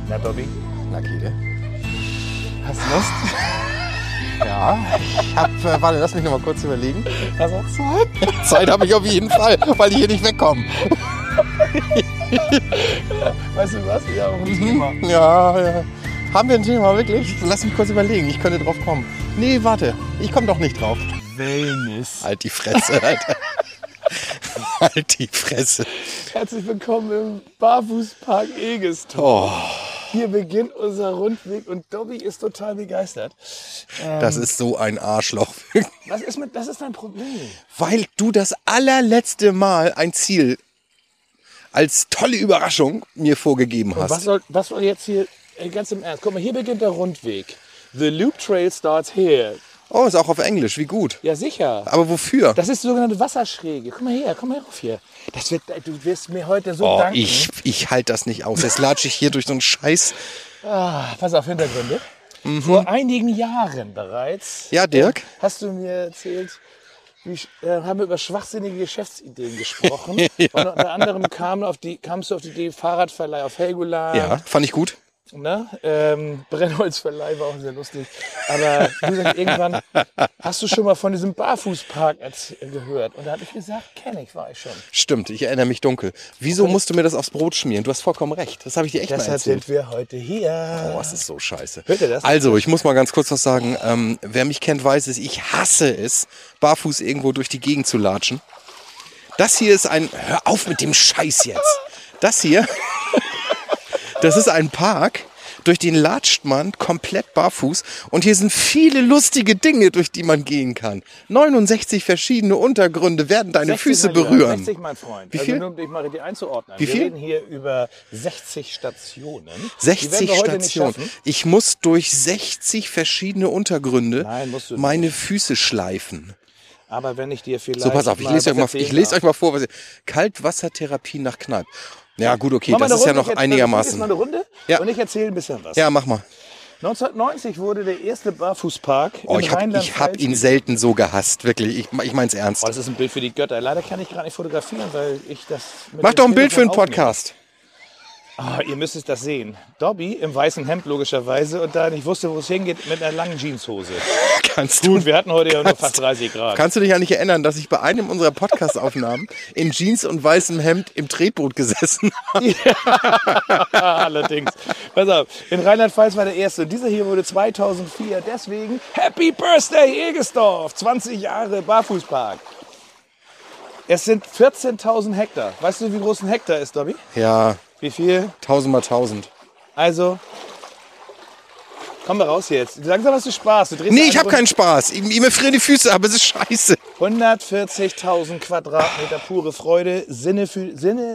Na, Dobby? Na, Kede. Hast du Lust? Ja, ich hab, warte, lass mich noch mal kurz überlegen. Hast du Zeit? Zeit habe ich auf jeden Fall, weil ich hier nicht wegkomme. Weißt du was? Ja, auch ein Thema. Ja. Haben wir ein Thema, wirklich? Lass mich kurz überlegen, ich könnte drauf kommen. Nee, warte, ich komme doch nicht drauf. Wellness. Halt die Fresse, Alter. Halt die Fresse. Herzlich willkommen im Barfußpark Egestorf. Oh, Hier beginnt unser Rundweg und Dobby ist total begeistert. das ist so ein Arschloch. Was ist dein Problem? Weil du das allerletzte Mal ein Ziel als tolle Überraschung mir vorgegeben Und hast. was soll jetzt hier, ganz im Ernst, guck mal, hier beginnt der Rundweg. The Loop Trail starts here. Oh, ist auch auf Englisch, wie gut. Ja, sicher. Aber wofür? Das ist die sogenannte Wasserschräge. Komm mal rauf hier. Du wirst mir heute so Oh, danken. ich halte das nicht aus. Jetzt latsche ich hier durch so einen Scheiß. Pass auf, Hintergründe. Vor einigen Jahren bereits Ja, Dirk? hast du mir erzählt, haben wir über schwachsinnige Geschäftsideen gesprochen. Ja. Und unter anderem kamst du auf die Idee Fahrradverleih auf Helgoland. Ja, fand ich gut. Ne? Brennholzverleih war auch sehr lustig. Aber du sagst, irgendwann hast du schon mal von diesem Barfußpark gehört. Und da habe ich gesagt, kenne ich, war ich schon. Stimmt, ich erinnere mich dunkel. Wieso musst du mir das aufs Brot schmieren? Du hast vollkommen recht. Das habe ich dir echt mal Deshalb erzählt. sind wir heute hier. Oh, es ist so scheiße. Hört ihr das? Also, ich muss mal ganz kurz was sagen. Wer mich kennt, weiß es. Ich hasse es, barfuß irgendwo durch die Gegend zu latschen. Das hier ist hör auf mit dem Scheiß jetzt. Das hier, das ist ein Park, durch den latscht man komplett barfuß. Und hier sind viele lustige Dinge, durch die man gehen kann. 69 verschiedene Untergründe werden deine 60, Füße mein Lieber, berühren. 60, mein Freund. Wie viel? Also nur, um dich mal richtig einzuordnen. Wie viel? Wir reden hier über 60 Stationen. Die 60 werden wir heute nicht Stationen. schaffen. Ich muss durch 60 verschiedene Untergründe Nein, musst du nicht. meine Füße schleifen. Aber wenn ich dir vielleicht So, pass auf, ich lese euch mal vor. Kaltwassertherapie nach Kneipp. Ja, gut, okay, das ist ja noch einigermaßen. Mal eine Runde Ja. und ich erzähle ein bisschen was. Ja, mach mal. 1990 wurde der erste Barfußpark Oh, in ich hab Rheinland-Pfalz. ihn selten so gehasst, wirklich. Ich mein's ernst. Oh, das ist ein Bild für die Götter. Leider kann ich gerade nicht fotografieren, weil ich das mit Mach dem doch ein Bild für einen Telefon aufnehme. Podcast. Ah, ihr müsst das sehen. Dobby im weißen Hemd logischerweise und da nicht wusste, wo es hingeht, mit einer langen Jeanshose. Kannst Gut, du, wir hatten heute ja nur fast 30 Grad. kannst du dich ja nicht erinnern, dass ich bei einem unserer Podcast-Aufnahmen in Jeans und weißem Hemd im Tretboot gesessen habe? Allerdings. Pass auf, in Rheinland-Pfalz war der erste. Und dieser hier wurde 2004. Deswegen Happy Birthday Egestorf. 20 Jahre Barfußpark. Es sind 14.000 Hektar. Weißt du, wie groß ein Hektar ist, Dobby? Ja, Wie viel? 1000 mal 1000. Also, komm mal raus hier jetzt. Langsam hast du Spaß. Du drehst Nee, eine ich habe Runde. keinen Spaß. Mir frieren die Füße, aber es ist scheiße. 140.000 Quadratmeter pure Freude. Sinne für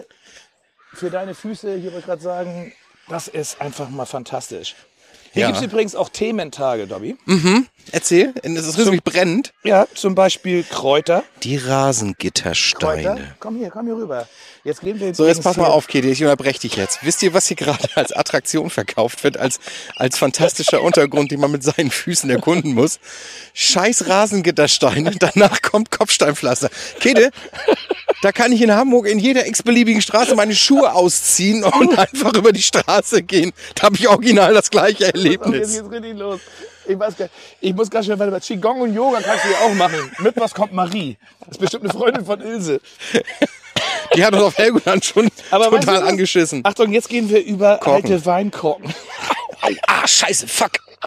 deine Füße. Hier wollte ich gerade sagen, das ist einfach mal fantastisch. Hier Ja. gibt es übrigens auch Thementage, Dobby. Erzähl, es ist richtig brennend. Ja, zum Beispiel Kräuter. Die Rasengittersteine. Komm hier rüber. Jetzt gehen wir So, jetzt pass mal auf, Käthe, ich unterbreche dich jetzt. Wisst ihr, was hier gerade als Attraktion verkauft wird, als fantastischer Untergrund, den man mit seinen Füßen erkunden muss? Scheiß Rasengittersteine, danach kommt Kopfsteinpflaster. Käthe, da kann ich in Hamburg in jeder x-beliebigen Straße meine Schuhe ausziehen und einfach über die Straße gehen. Da habe ich original das gleiche Jetzt Erlebnis. geht's richtig los. Ich muss ganz schnell weiter. Qigong und Yoga kannst du ja auch machen. Mit was kommt Marie? Das ist bestimmt eine Freundin von Ilse. Die hat uns auf Helgoland schon Aber weißt du total was? angeschissen. Achtung, jetzt gehen wir über Korken. alte Weinkorken. Scheiße, fuck.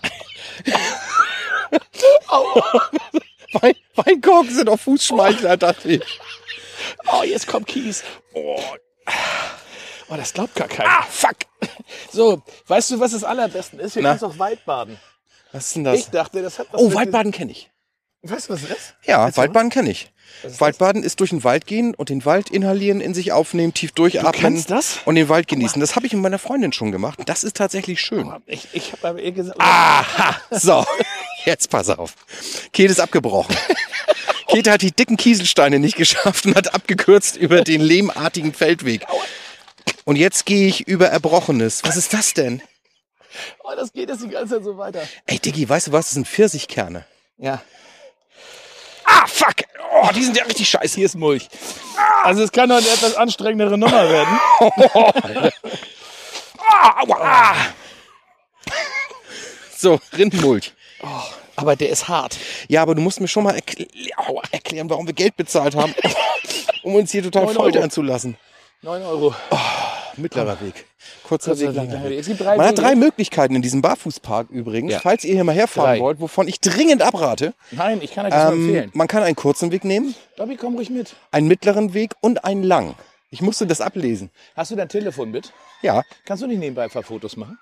Weinkorken sind auf Fußschmeichler, dachte ich. Oh, jetzt kommt Kies. Oh, das glaubt gar keiner. Fuck. So, weißt du, was das Allerbesten ist? Wir Na? kannst auch Waldbaden. Was ist denn das? Ich dachte, das hat was Oh, mit Waldbaden kenne ich. Weißt du, was das ist? Ja, Waldbaden kenne ich. ist Waldbaden ist durch den Wald gehen und den Wald inhalieren, in sich aufnehmen, tief durchatmen. Du kennst das? Und den Wald genießen. Das habe ich mit meiner Freundin schon gemacht. Das ist tatsächlich schön. Ich habe aber ihr gesagt, Aha, so, jetzt pass auf. Käthe ist abgebrochen. Käthe hat die dicken Kieselsteine nicht geschafft und hat abgekürzt über den lehmartigen Feldweg. Und jetzt gehe ich über Erbrochenes. Was ist das denn? oh, das geht jetzt die ganze Zeit so weiter. Ey, Diggi, weißt du was? Das sind Pfirsichkerne. Ja. Fuck! Oh, die sind ja richtig scheiße. Hier ist Mulch. Also es kann doch eine etwas anstrengendere Nummer werden. Aua. So, Rindenmulch. Aber der ist hart. Ja, aber du musst mir schon mal erklären, warum wir Geld bezahlt haben, um uns hier total 9 foltern Euro. zu lassen. 9 Euro. Mittlerer Weg. Kurzer Weg, langer Weg. Es gibt 3 Man hat Wege. 3 Möglichkeiten in diesem Barfußpark übrigens, Ja. falls ihr hier mal herfahren 3. wollt, wovon ich dringend abrate. Nein, ich kann euch das nur empfehlen. Man kann einen kurzen Weg nehmen, Dobby, komm ruhig mit. einen mittleren Weg und einen langen. Ich musste das ablesen. Hast du dein Telefon mit? Ja, Kannst du nicht nebenbei ein paar Fotos machen?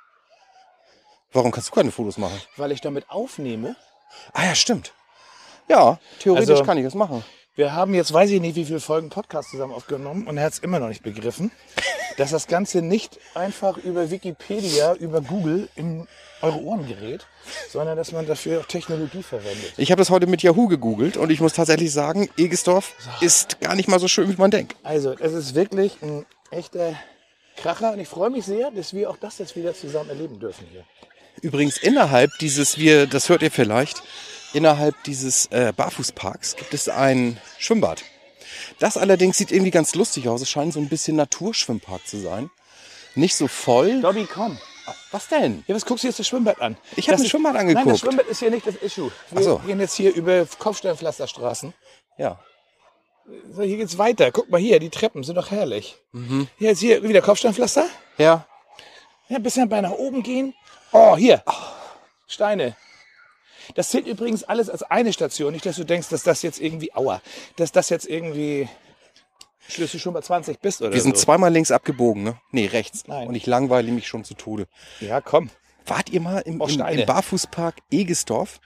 warum kannst du keine Fotos machen? Weil ich damit aufnehme. Ah ja, stimmt. Ja, theoretisch Also- kann ich das machen. Wir haben jetzt, weiß ich nicht, wie viele Folgen Podcast zusammen aufgenommen und er hat es immer noch nicht begriffen, dass das Ganze nicht einfach über Wikipedia, über Google in eure Ohren gerät, sondern dass man dafür auch Technologie verwendet. Ich habe das heute mit Yahoo gegoogelt und ich muss tatsächlich sagen, Egestorf ist gar nicht mal so schön, wie man denkt. Also, es ist wirklich ein echter Kracher und ich freue mich sehr, dass wir auch das jetzt wieder zusammen erleben dürfen hier. Übrigens innerhalb dieses, das hört ihr vielleicht, innerhalb dieses Barfußparks gibt es ein Schwimmbad. Das allerdings sieht irgendwie ganz lustig aus. Es scheint so ein bisschen Naturschwimmpark zu sein. Nicht so voll. Dobby, komm. Was denn? Ja, was guckst du jetzt das Schwimmbad an? Ich habe Das ein ist- Schwimmbad Nein, das angeguckt. Schwimmbad ist hier nicht das Issue. Wir Ach so. gehen jetzt hier über Kopfsteinpflasterstraßen. Ja. So, hier geht's weiter. Guck mal hier, die Treppen sind doch herrlich. Hier jetzt hier wieder Kopfsteinpflaster. Ja. Ja, ein bisschen bei nach oben gehen. Oh, hier. Steine. Das zählt übrigens alles als eine Station. Nicht, dass du denkst, dass das jetzt irgendwie, dass das jetzt irgendwie Schlüssel schon bei 20 bist oder Wir sind so. zweimal links abgebogen, ne? Nee, rechts. Nein. Und ich langweile mich schon zu Tode. Ja, komm. Wart ihr mal im Steine. Barfußpark Egestorf?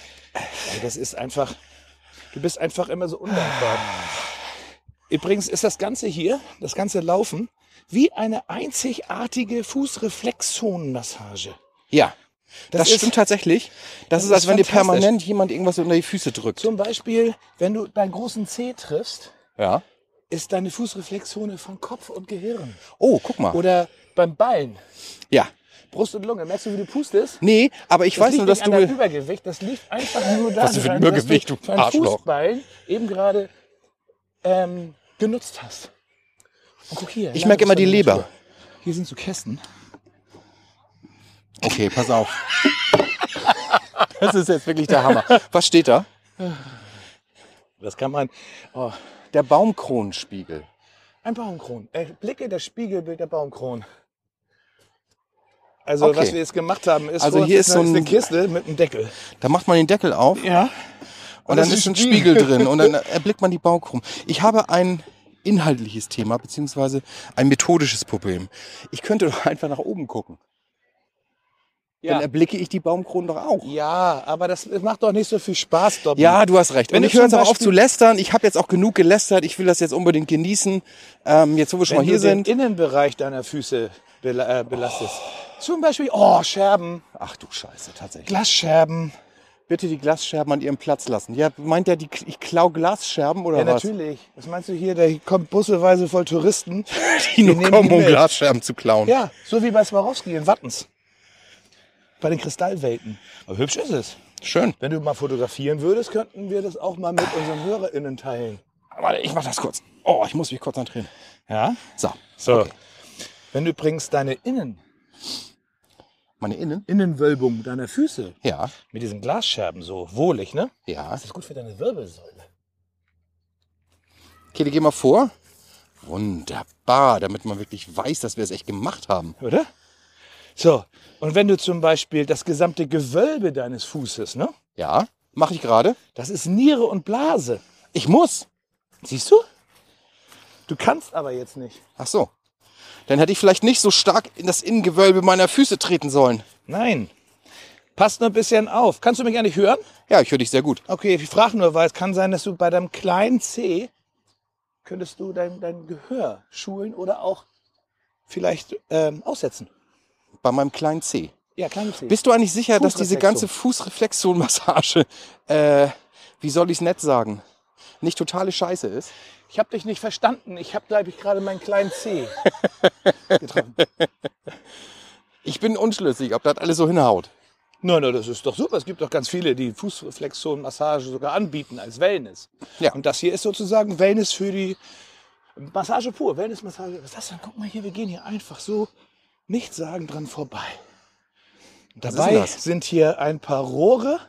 Ey, das ist einfach, du bist einfach immer so undankbar. Übrigens ist das Ganze hier, das ganze Laufen, wie eine einzigartige Fußreflexzonenmassage. Ja. Das ist- stimmt tatsächlich. Das ist, ist als wenn dir fantastisch. permanent jemand irgendwas unter die Füße drückt. Zum Beispiel, wenn du deinen großen Zeh triffst, Ja. ist deine Fußreflexzone von Kopf und Gehirn. Oh, guck mal. Oder beim Bein, Ja. Brust und Lunge. Merkst du, wie du pustest? Nee, aber ich weiß liegt nur, dass nicht an deinem du... Übergewicht, das liegt einfach nur daran, Was du für ein Übergewicht, dass du du dein Arschloch. Fußbein eben gerade genutzt hast. Und guck hier. Ich merke immer die das ist Leber. Natur. Hier sind so Kästen. Okay, pass auf. Das ist jetzt wirklich der Hammer. Was steht da? Das kann man. Oh, Der Baumkronenspiegel. ein Baumkron. Blicke das Spiegelbild der Baumkronen. Also Okay. was wir jetzt gemacht haben, ist, Also vor uns hier ist so eine ein- Kiste mit einem Deckel. Da macht man den Deckel auf Ja. und dann ist ein Spiegel drin und dann erblickt man die Baumkronen. Ich habe ein inhaltliches Thema, beziehungsweise ein methodisches Problem. Ich könnte doch einfach nach oben gucken. Dann Ja. erblicke ich die Baumkronen doch auch. Ja, aber das macht doch nicht so viel Spaß, Dobby. Ja, du hast recht. Wenn Und du ich höre jetzt zum auch auf Beispiel- zu lästern. Ich habe jetzt auch genug gelästert. Ich will das jetzt unbedingt genießen. Jetzt, wo wir schon Wenn mal hier du den sind. Innenbereich deiner Füße belastest. Zum Beispiel, Scherben, Ach du Scheiße, tatsächlich. Glasscherben. Bitte die Glasscherben an ihrem Platz lassen. Ja, meint der, ich klau Glasscherben oder Ja, was? natürlich. Was meinst du hier? Da kommt busseweise voll Touristen. Die nur nehmen kommen, die um mit. Glasscherben zu klauen. Ja, so wie bei Swarovski in Wattens. Bei den Kristallwelten. Aber hübsch ist es. Schön. Wenn du mal fotografieren würdest, könnten wir das auch mal mit unseren HörerInnen teilen. Warte, ich mach das kurz. Oh, ich muss mich konzentrieren. Ja? So. So. Okay. Wenn du übrigens deine Meine Innen? Innenwölbung deiner Füße Ja. mit diesen Glasscherben so wohlig, ne? Ja. Das ist gut für deine Wirbelsäule. Okay, die gehen mal vor. Wunderbar, damit man wirklich weiß, dass wir es echt gemacht haben. Oder? So, und wenn du zum Beispiel das gesamte Gewölbe deines Fußes, ne? Ja, mache ich gerade. Das ist Niere und Blase. Ich muss. Siehst du? Du kannst aber jetzt nicht. Ach so. Dann hätte ich vielleicht nicht so stark in das Innengewölbe meiner Füße treten sollen. Nein. Passt nur ein bisschen auf. Kannst du mich eigentlich hören? Ja, ich höre dich sehr gut. Okay, ich frage nur, weil es kann sein, dass du bei deinem kleinen C könntest du dein Gehör schulen oder auch vielleicht aussetzen. Bei meinem kleinen C. Ja, kleine C. Bist du eigentlich sicher, dass diese ganze Fußreflexion. Fußreflexionmassage, wie soll ich es nett sagen, nicht totale Scheiße ist? Ich habe dich nicht verstanden. Ich habe, glaube ich, gerade meinen kleinen C getroffen. Ich bin unschlüssig, ob das alles so hinhaut. Nein, das ist doch super. Es gibt doch ganz viele, die Fußreflexion-Massage sogar anbieten als Wellness. Ja. Und das hier ist sozusagen Wellness für die Massage pur. Wellness-Massage. Was ist das denn? Guck mal hier, wir gehen hier einfach so nichtssagend dran vorbei. Was ist Dabei denn das? sind hier ein paar Rohre.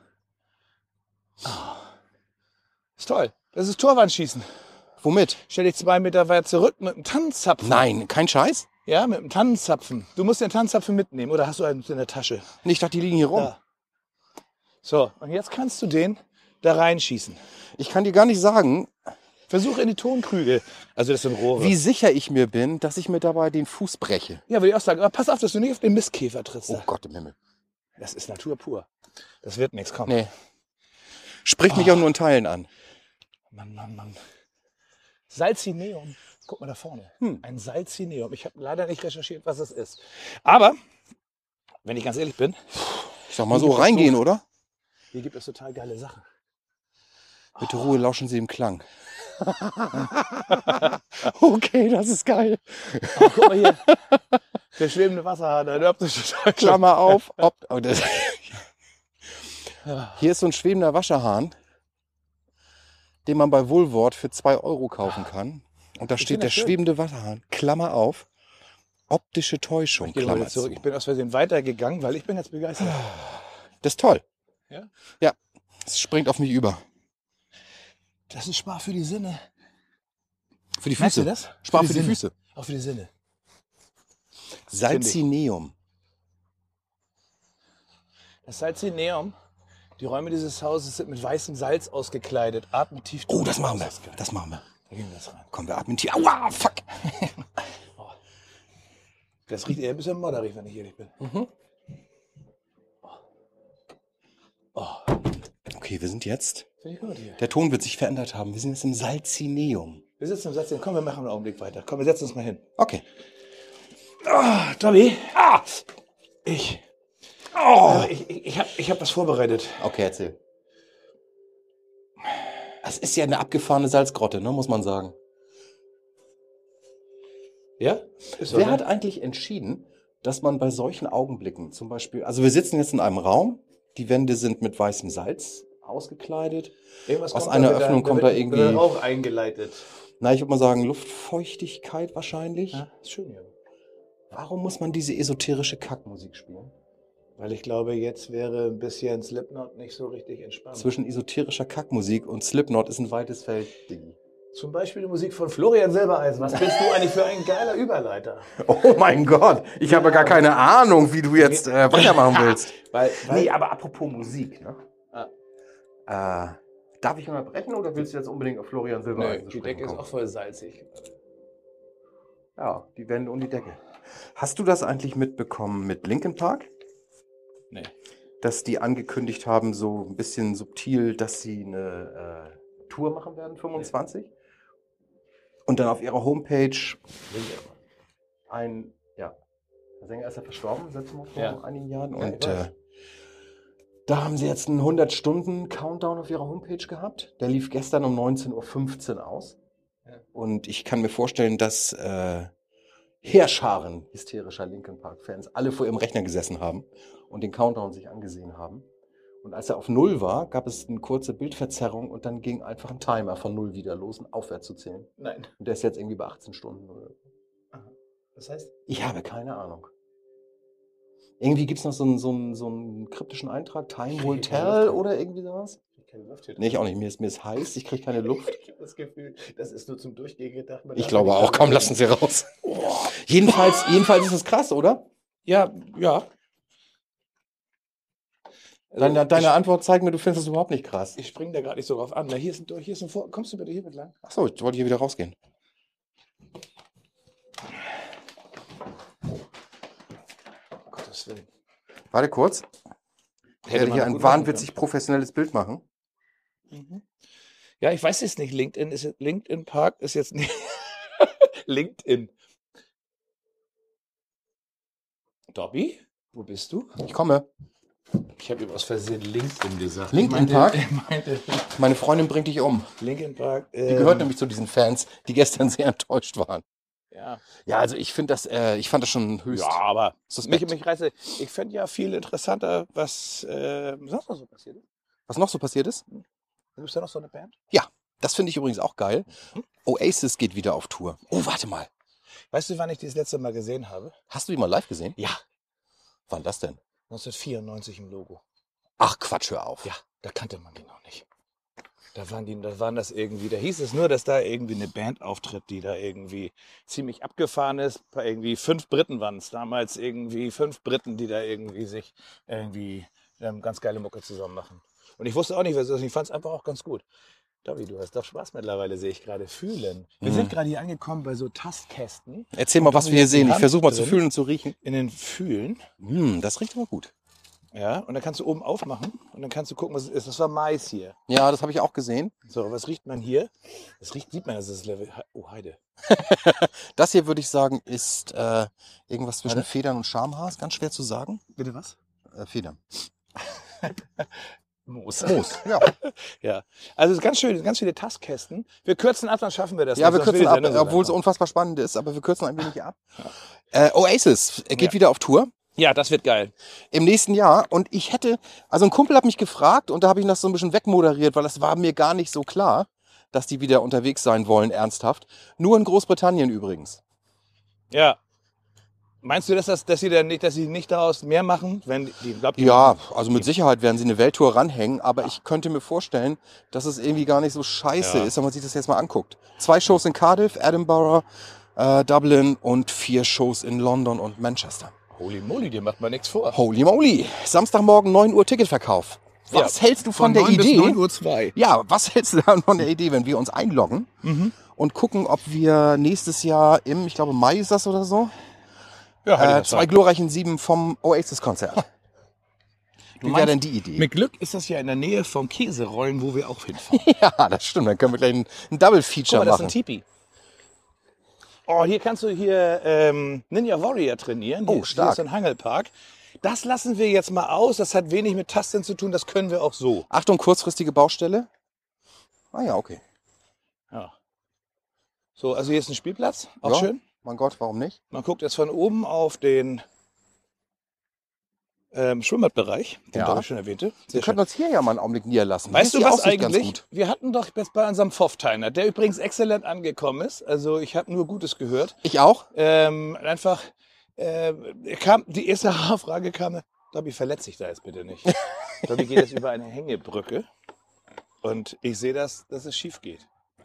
Ist toll. Das ist Torwandschießen. Womit? Stell dich 2 Meter weit zurück mit einem Tannenzapfen. Nein, kein Scheiß? Ja, mit einem Tannenzapfen. Du musst den Tannenzapfen mitnehmen oder hast du einen in der Tasche? Nee, ich dachte, die liegen hier rum. Ja. So, und jetzt kannst du den da reinschießen. Ich kann dir gar nicht sagen, Versuch in die Tonkrüge. Also das sind Rohre. wie sicher ich mir bin, dass ich mir dabei den Fuß breche. Ja, würde ich auch sagen. Aber pass auf, dass du nicht auf den Mistkäfer trittst. Oh Gott im Himmel. Das ist Natur pur. Das wird nichts kommen. Nee. Spricht mich auch nur in Teilen an. Mann. Salzineum. Guck mal da vorne. Ein Salzineum. Ich habe leider nicht recherchiert, was es ist. Aber, wenn ich ganz ehrlich bin, Ich sag mal so, reingehen, oder? hier gibt es total geile Sachen. Mit Ruhe lauschen Sie im Klang. Okay, das ist geil. Oh, guck mal hier. Der schwebende Wasserhahn. Ein optische Täuschung. Klammer auf. Hier ist so ein schwebender Wasserhahn, den man bei Woolworth für 2 € kaufen kann. Und da steht finde der das schön. schwebende Wasserhahn. Klammer auf. Optische Täuschung. Ich gehe Klammer mal zurück. zu. Ich bin aus Versehen weitergegangen, weil ich bin jetzt begeistert. Das ist toll. Ja? Ja, es springt auf mich über. Das ist Spar für die Sinne. Für die Merkst Füße. du das? Spar für die Sinne. Füße. Auch für die Sinne. Salzineum. Das Salzineum, die Räume dieses Hauses sind mit weißem Salz ausgekleidet. Atme tief durch. Oh, das machen wir. ist geil. Das machen wir. Da gehen wir jetzt rein. Komm, wir atmen tief. Aua, fuck. Das riecht eher ein bisschen modderig, wenn ich ehrlich bin. Okay, wir sind jetzt. Finde ich gut hier. Der Ton wird sich verändert haben. Wir sind jetzt im Salzineum. Wir sitzen im Satz, komm, wir machen einen Augenblick weiter. Komm, wir setzen uns mal hin. Okay. Dobby, ich hab was vorbereitet. Okay, erzähl. Das ist ja eine abgefahrene Salzgrotte, ne, muss man sagen. Ja? Ist Wer hat eigentlich entschieden, dass man bei solchen Augenblicken zum Beispiel, also wir sitzen jetzt in einem Raum, die Wände sind mit weißem Salz ausgekleidet. Irgendwas Aus kommt einer da wieder- Öffnung kommt da irgendwie, wird Rauch eingeleitet. na, ich würde mal sagen, Luftfeuchtigkeit wahrscheinlich. Ja, ist schön hier. Warum muss man diese esoterische Kackmusik spielen? Weil ich glaube, jetzt wäre ein bisschen Slipknot nicht so richtig entspannt. Zwischen esoterischer Kackmusik und Slipknot ist ein weites Feld, Diggi. Zum Beispiel die Musik von Florian Silbereisen. Was bist du eigentlich für ein geiler Überleiter? Oh mein Gott, ich habe gar keine Ahnung, wie du jetzt weitermachen willst. Weil Nee, aber apropos Musik, ne? Darf ich unterbrechen oder willst du jetzt unbedingt auf Florian Silbereisen die sprechen Decke ist kommen? auch voll salzig. Ja, die Wände und die Decke. Hast du das eigentlich mitbekommen mit Linkin Park? Nee. Dass die angekündigt haben, so ein bisschen subtil, dass sie eine Tour machen werden, 25? Und dann auf ihrer Homepage der Sänger ist ja verstorben, letztes Mal vor einigen Jahren. Ja, Und ich weiß. da haben sie jetzt einen 100-Stunden-Countdown auf ihrer Homepage gehabt. Der lief gestern um 19:15 Uhr aus. Ja. Und ich kann mir vorstellen, dass Heerscharen hysterischer Linkin Park-Fans alle vor ihrem Rechner gesessen haben und den Countdown sich angesehen haben. Und als er auf 0 war, gab es eine kurze Bildverzerrung und dann ging einfach ein Timer von 0 wieder los und aufwärts zu zählen. Nein. Und der ist jetzt irgendwie bei 18 Stunden. Oder? Das heißt? Ich habe keine Ahnung. Irgendwie gibt es noch so einen kryptischen Eintrag, Time will Ich keine tell Luft. oder irgendwie sowas. Ich keine Luft hier. Nee, ich auch nicht. Mir ist heiß, ich kriege keine Luft. Ich habe das Gefühl, das ist nur zum Durchgehen gedacht. Man Ich darf glaube nicht auch. Komm, lassen Sie raus. Jedenfalls ist es krass, oder? Ja. Deine Antwort zeigt mir, du findest es überhaupt nicht krass. Ich springe da gerade nicht so drauf an. Na, hier ist ein Vor. Kommst du bitte hier mit lang? Achso, ich wollte hier wieder rausgehen. Um Gottes Willen. Warte kurz. Ich werde man hier doch ein gut machen wahnwitzig professionelles Bild machen. Ja, ich weiß es nicht. LinkedIn Park ist jetzt nicht. LinkedIn. Dobby, wo bist du? Ich komme. Ich habe aus Versehen LinkedIn gesagt. LinkedIn Ich Park? meinte Meine Freundin bringt dich um. Linkin Park. Die gehört nämlich zu diesen Fans, die gestern sehr enttäuscht waren. Ja. Ja, also ich fand das schon höchst. Ja, aber suspekt. mich reißt. Ich fände ja viel interessanter, was sonst noch so passiert ist. Was noch so passiert ist? Gibt es da noch so eine Band? Ja, das finde ich übrigens auch geil. Oasis geht wieder auf Tour. Oh, warte mal. Weißt du, wann ich die das letzte Mal gesehen habe? Hast du die mal live gesehen? Ja. Wann das denn? 1994 im Logo. Ach, Quatsch, hör auf. Ja, da kannte man die noch nicht. Da waren das irgendwie, da hieß es nur, dass da irgendwie eine Band auftritt, die da irgendwie ziemlich abgefahren ist. Irgendwie 5 Briten waren es damals, irgendwie 5 Briten, die da irgendwie sich irgendwie ganz geile Mucke zusammen machen. Und ich wusste auch nicht, was das ist. Ich fand es einfach auch ganz gut. Dobby, du hast doch Spaß mittlerweile, sehe ich gerade. Fühlen. Wir sind gerade hier angekommen bei so Tastkästen. Erzähl mal, was wir hier sehen. Ich versuche mal zu fühlen und zu riechen. In den Fühlen. Das riecht aber gut. Ja, und dann kannst du oben aufmachen und dann kannst du gucken, was es ist. Das war Mais hier. Ja, das habe ich auch gesehen. So, was riecht man hier? Sieht man, das ist Level. Oh, Heide. Das hier würde ich sagen, ist irgendwas zwischen Federn und Schamhaar. Ist ganz schwer zu sagen. Bitte was? Federn. Moos. Ja. Ja. Also es ist ganz schön, ganz viele Tastkästen. Wir kürzen ab, dann schaffen wir das. Ja, nicht, wir sonst kürzen will die ab, Sendung so obwohl es lang unfassbar spannend ist, aber wir kürzen ein wenig ab. Oasis geht wieder auf Tour. Ja, das wird geil. Im nächsten Jahr. Und ich hätte, also ein Kumpel hat mich gefragt und da habe ich das so ein bisschen wegmoderiert, weil das war mir gar nicht so klar, dass die wieder unterwegs sein wollen, ernsthaft. Nur in Großbritannien übrigens. Ja. Meinst du, dass sie nicht daraus mehr machen, wenn die glaubt, Ja, also mit Sicherheit werden sie eine Welttour ranhängen, aber ich könnte mir vorstellen, dass es irgendwie gar nicht so scheiße ist, wenn man sich das jetzt mal anguckt. 2 Shows in Cardiff, Edinburgh, Dublin und 4 Shows in London und Manchester. Holy moly, dir macht man nichts vor. Holy moly. Samstagmorgen 9 Uhr Ticketverkauf. Was hältst du von der 9 Idee? Bis 9:02 Uhr. Ja, was hältst du von der Idee, wenn wir uns einloggen und gucken, ob wir nächstes Jahr ich glaube Mai ist das oder so, Ja, 2 glorreichen 7 vom Oasis-Konzert. Wie wäre denn die Idee? Mit Glück ist das ja in der Nähe vom Käserollen, wo wir auch hinfahren. Ja, das stimmt. Dann können wir gleich ein Double-Feature Guck mal, das ist ein machen. Tipi. Oh, hier kannst du Ninja Warrior trainieren. Oh, Hier stark. ist so ein Hangelpark. Das lassen wir jetzt mal aus. Das hat wenig mit Tasten zu tun. Das können wir auch so. Achtung, kurzfristige Baustelle. Ah ja, okay. Ja. So, also hier ist ein Spielplatz. Auch Ja, schön. Mein Gott, warum nicht? Man guckt jetzt von oben auf den Schwimmbadbereich, den Ja. ich schon erwähnte. Wir Sehr können schön. uns hier ja mal einen Augenblick niederlassen. Weißt du Hier ist was die Aussicht ganz eigentlich? gut. Wir hatten doch jetzt bei unserem Pfoffteiner, der übrigens exzellent angekommen ist. Also ich habe nur Gutes gehört. Ich auch? Die erste Frage kam, Dobby, verletz dich da jetzt bitte nicht. Dobby geht jetzt über eine Hängebrücke und ich sehe, dass es schief geht.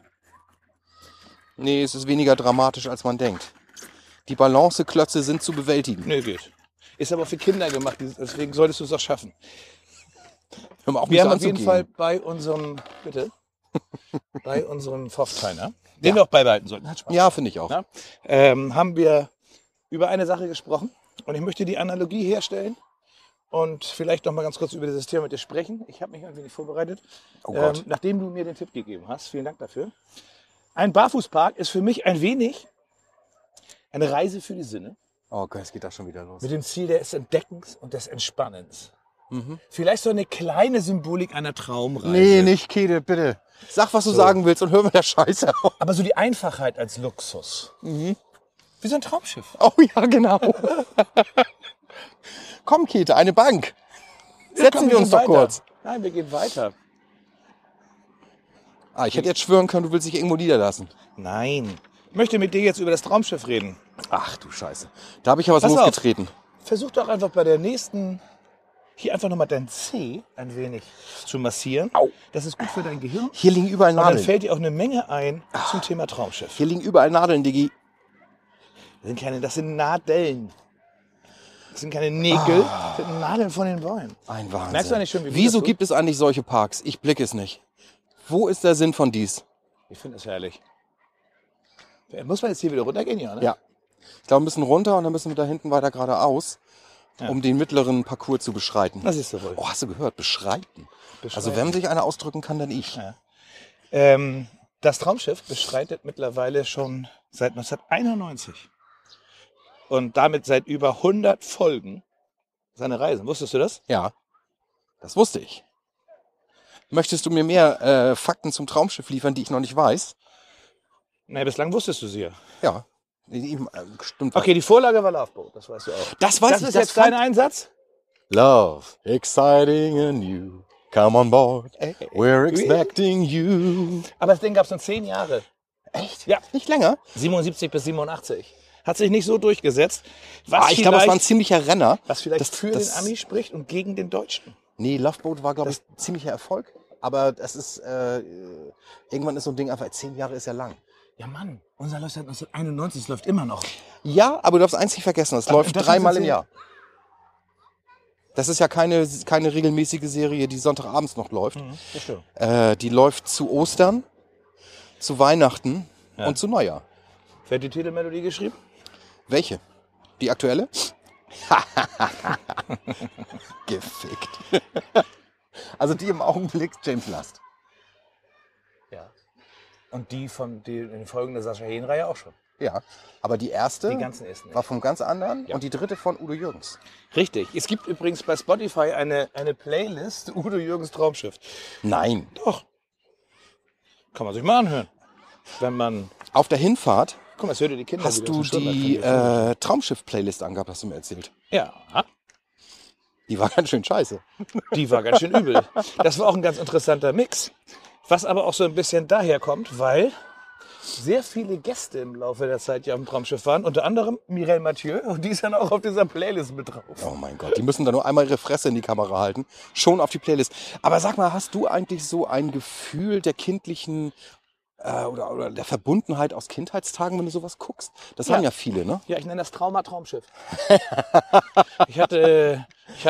Nee, es ist weniger dramatisch, als man denkt. Die Balanceklötze sind zu bewältigen. Nö, geht. Ist aber für Kinder gemacht, deswegen solltest du es auch schaffen. Hör mal auf, Wir mich so haben auf jeden Fall anzugehen. bei unserem Pfoffteiner, den wir auch beibehalten sollten. Hat Spaß. Ja, finde ich auch. Ja, haben wir über eine Sache gesprochen und ich möchte die Analogie herstellen und vielleicht noch mal ganz kurz über dieses Thema mit dir sprechen. Ich habe mich irgendwie nicht vorbereitet. Oh Gott. Nachdem du mir den Tipp gegeben hast, vielen Dank dafür. Ein Barfußpark ist für mich ein wenig eine Reise für die Sinne Oh Gott, es geht da schon wieder los. mit dem Ziel des Entdeckens und des Entspannens. Vielleicht so eine kleine Symbolik einer Traumreise. Nee, nicht Kede, bitte. Sag, was du sagen willst und hör mir der Scheiße auf. Aber so die Einfachheit als Luxus. Wie so ein Traumschiff. Oh ja, genau. Komm, Kete, eine Bank. Setzen Komm, wir uns gehen doch weiter. kurz. Nein, wir gehen weiter. Ah, ich hätte jetzt schwören können, du willst dich irgendwo niederlassen. Nein. Ich möchte mit dir jetzt über das Traumschiff reden. Ach du Scheiße. Da habe ich ja was Pass auf. losgetreten. Versuch doch einfach bei der nächsten, hier einfach nochmal dein C ein wenig zu massieren. Au. Das ist gut für dein Gehirn. Hier liegen überall Und dann Nadeln. fällt dir auch eine Menge ein zum Thema Traumschiff. Hier liegen überall Nadeln, Diggi. Das sind Nadeln. Das sind keine Nägel, das sind Nadeln von den Bäumen. Ein Wahnsinn. Merkst du eigentlich schon, wie gut Wieso das gibt es eigentlich solche Parks? Ich blicke es nicht. Wo ist der Sinn von dies? Ich finde das herrlich. Muss man jetzt hier wieder runtergehen, ja? Ne? Ja. Ich glaube, wir müssen runter und dann müssen wir da hinten weiter geradeaus, um den mittleren Parcours zu beschreiten. Das ist so wohl. Oh, hast du gehört? Beschreiten. Also wenn sich einer ausdrücken kann, dann ich. Ja. Das Traumschiff beschreitet mittlerweile schon seit 1991 und damit seit über 100 Folgen seine Reisen. Wusstest du das? Ja, das wusste ich. Möchtest du mir mehr Fakten zum Traumschiff liefern, die ich noch nicht weiß? Nein, bislang wusstest du sie ja. Ja, stimmt. Okay, die Vorlage war Loveboat, das weißt du auch. Das weiß Das ich. ist jetzt dein Einsatz? Love, exciting and new. Come on board, we're expecting you. Aber das Ding gab es nur 10 Jahre. Echt? Ja. Nicht länger? 77 bis 87. Hat sich nicht so durchgesetzt. Was Ich glaube, es war ein ziemlicher Renner. was vielleicht Das- für das- den Ami spricht und gegen den Deutschen. Nee, Love Boat war, glaube ich, ein ziemlicher Erfolg. Aber das ist, irgendwann ist so ein Ding einfach, 10 Jahre ist ja lang. Ja Mann, unser läuft seit 1991, es läuft immer noch. Ja, aber du darfst eins nicht vergessen, es läuft das 3-mal ist im jetzt- Jahr. Das ist ja keine regelmäßige Serie, die Sonntagabends noch läuft. Das stimmt. Die läuft zu Ostern, zu Weihnachten und zu Neujahr. Wer hat die Titelmelodie geschrieben? Welche? Die aktuelle? Gefickt. Also die im Augenblick James Last. Ja. Und die in den Folgen der Sascha Hehn-Reihe auch schon. Ja, aber die erste Die ganzen ersten. war vom ganz anderen Ja. und die dritte von Udo Jürgens. Richtig. Es gibt übrigens bei Spotify eine Playlist Udo Jürgens Traumschiff. Nein. Doch. Kann man sich mal anhören. Wenn man. Auf der Hinfahrt Guck mal, es hört ihr die Kinder hast wieder du zum Schwimmbad die von Traumschiff-Playlist angehabt, hast du mir erzählt. Ja, Die war ganz schön scheiße. die war ganz schön übel. Das war auch ein ganz interessanter Mix. Was aber auch so ein bisschen daher kommt, weil sehr viele Gäste im Laufe der Zeit ja am Traumschiff waren. Unter anderem Mireille Mathieu. Und die ist dann auch auf dieser Playlist mit drauf. Oh mein Gott, die müssen da nur einmal ihre Fresse in die Kamera halten. Schon auf die Playlist. Aber sag mal, hast du eigentlich so ein Gefühl der kindlichen oder der Verbundenheit aus Kindheitstagen, wenn du sowas guckst? Das haben ja viele, ne? Ja, ich nenne das Traumschiff. Ich hatte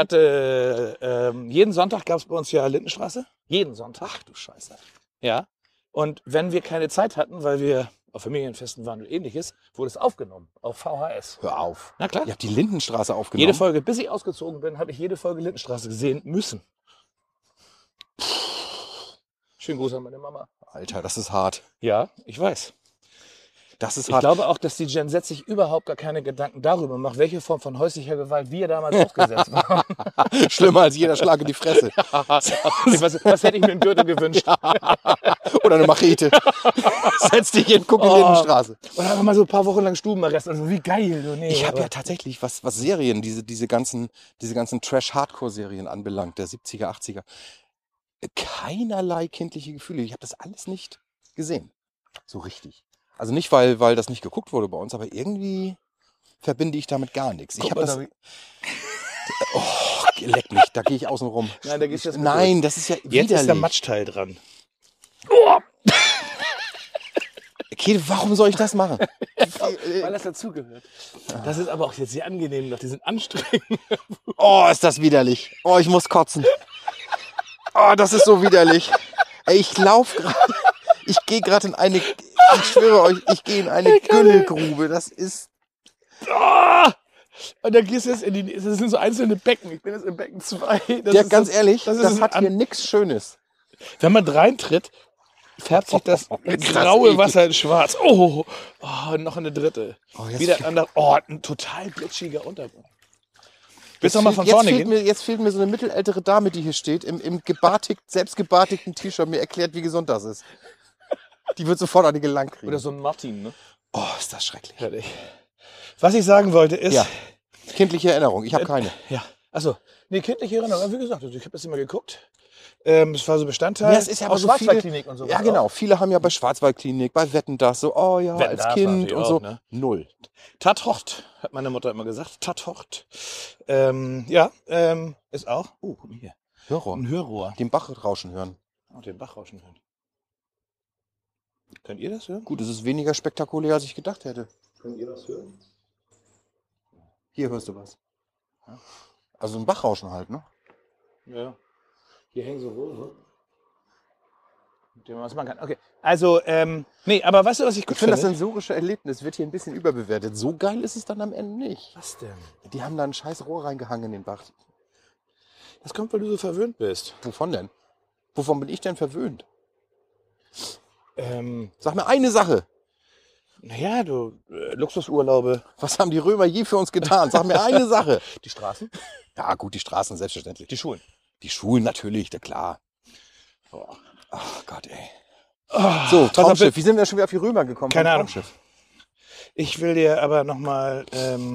jeden Sonntag gab es bei uns ja Lindenstraße. Jeden Sonntag. Ach du Scheiße. Ja. Und wenn wir keine Zeit hatten, weil wir auf Familienfesten waren und ähnliches, wurde es aufgenommen auf VHS. Hör auf. Na klar. Ihr habt die Lindenstraße aufgenommen. Jede Folge, bis ich ausgezogen bin, habe ich jede Folge Lindenstraße gesehen müssen. Schönen Gruß an meine Mama. Alter, das ist hart. Ja, ich weiß. Das ist Ich hart. glaube auch, dass die Gen Z sich überhaupt gar keine Gedanken darüber macht, welche Form von häuslicher Gewalt wir damals ausgesetzt waren. Schlimmer als jeder Schlag in die Fresse. was hätte ich mir im Gürtel gewünscht? Oder eine Machete. Setz dich hin, guck in die Lindenstraße. Und einfach mal so ein paar Wochen lang Stubenarrest. Also wie geil. Du, nee, Ich habe aber- ja tatsächlich, was Serien, diese ganzen Trash-Hardcore-Serien anbelangt, der 70er, 80er, keinerlei kindliche Gefühle. Ich habe das alles nicht gesehen. So richtig. Also nicht, weil das nicht geguckt wurde bei uns, aber irgendwie verbinde ich damit gar nichts. Ich Guck habe mal, das. David. Oh, leck mich, da gehe ich außen rum. Nein, da gehst du jetzt mit Nein, durch. das ist ja Jetzt widerlich. ist der Matschteil dran. Okay, warum soll ich das machen? Weil das dazugehört. Das ist aber auch jetzt sehr angenehm noch. Die sind anstrengend. Oh, ist das widerlich. Oh, ich muss kotzen. Oh, das ist so widerlich. Ey, ich laufe gerade. Ich gehe gerade in eine. Ich schwöre euch, ich gehe in eine Güllegrube. Das ist. Und dann gehst du jetzt in die. Das sind so einzelne Becken. Ich bin jetzt im Becken 2. Ja, ganz ehrlich, das ist hat hier nichts Schönes. Wenn man reintritt, färbt sich das ist das graue eklig. Wasser in schwarz. Oh, noch eine dritte. Oh, jetzt Wieder fe- an der, ein total glitschiger Untergrund. Willst du noch mal von vorne gehen? Jetzt fehlt mir so eine mittelältere Dame, die hier steht, im selbstgebartigten T-Shirt, mir erklärt, wie gesund das ist. Die wird sofort an die Gelang kriegen. Oder so ein Martin, ne? Oh, ist das schrecklich. Fertig. Was ich sagen wollte ist. Ja. Kindliche Erinnerung, ich habe keine. Ja. Achso. Nee, kindliche Erinnerung. Aber wie gesagt, also ich habe das immer geguckt. Es war so Bestandteil. Ja, es ist ja aber auch so Schwarzwaldklinik und so. Ja, genau. Viele haben ja bei Schwarzwaldklinik, bei Wetten das so, oh ja, Wetten, als das Kind natürlich und so. auch, ne? Null. Tathocht, hat meine Mutter immer gesagt. Tathocht. Ist auch. Oh, guck mal hier. Hörrohr. Ein Hörrohr. Den Bachrauschen hören. Und den Bachrauschen hören. Könnt ihr das hören? Gut, es ist weniger spektakulär, als ich gedacht hätte. Könnt ihr das hören? Hier hörst du was. Also ein Bachrauschen halt, ne? Ja. Hier hängen so Rohre. Mit dem man was machen kann. Okay. Also, nee, aber weißt du, was ich gut Ich finde, das finde? sensorische Erlebnis wird hier ein bisschen überbewertet. So geil ist es dann am Ende nicht. Was denn? Die haben da ein scheiß Rohr reingehangen in den Bach. Das kommt, weil du so verwöhnt bist. Wovon denn? Wovon bin ich denn verwöhnt? Ähm, Sag mir eine Sache. naja, du, Luxusurlaube. Was haben die Römer je für uns getan? Sag mir eine Sache. Die Straßen? Ja gut, die Straßen selbstverständlich. Die Schulen. Die Schulen natürlich, na klar. Oh. Ach Gott, ey. Oh, So, pass auf, Traumschiff. Wie sind wir schon wieder auf die Römer gekommen? Keine vom Ahnung. Traumschiff? Ich will dir aber nochmal,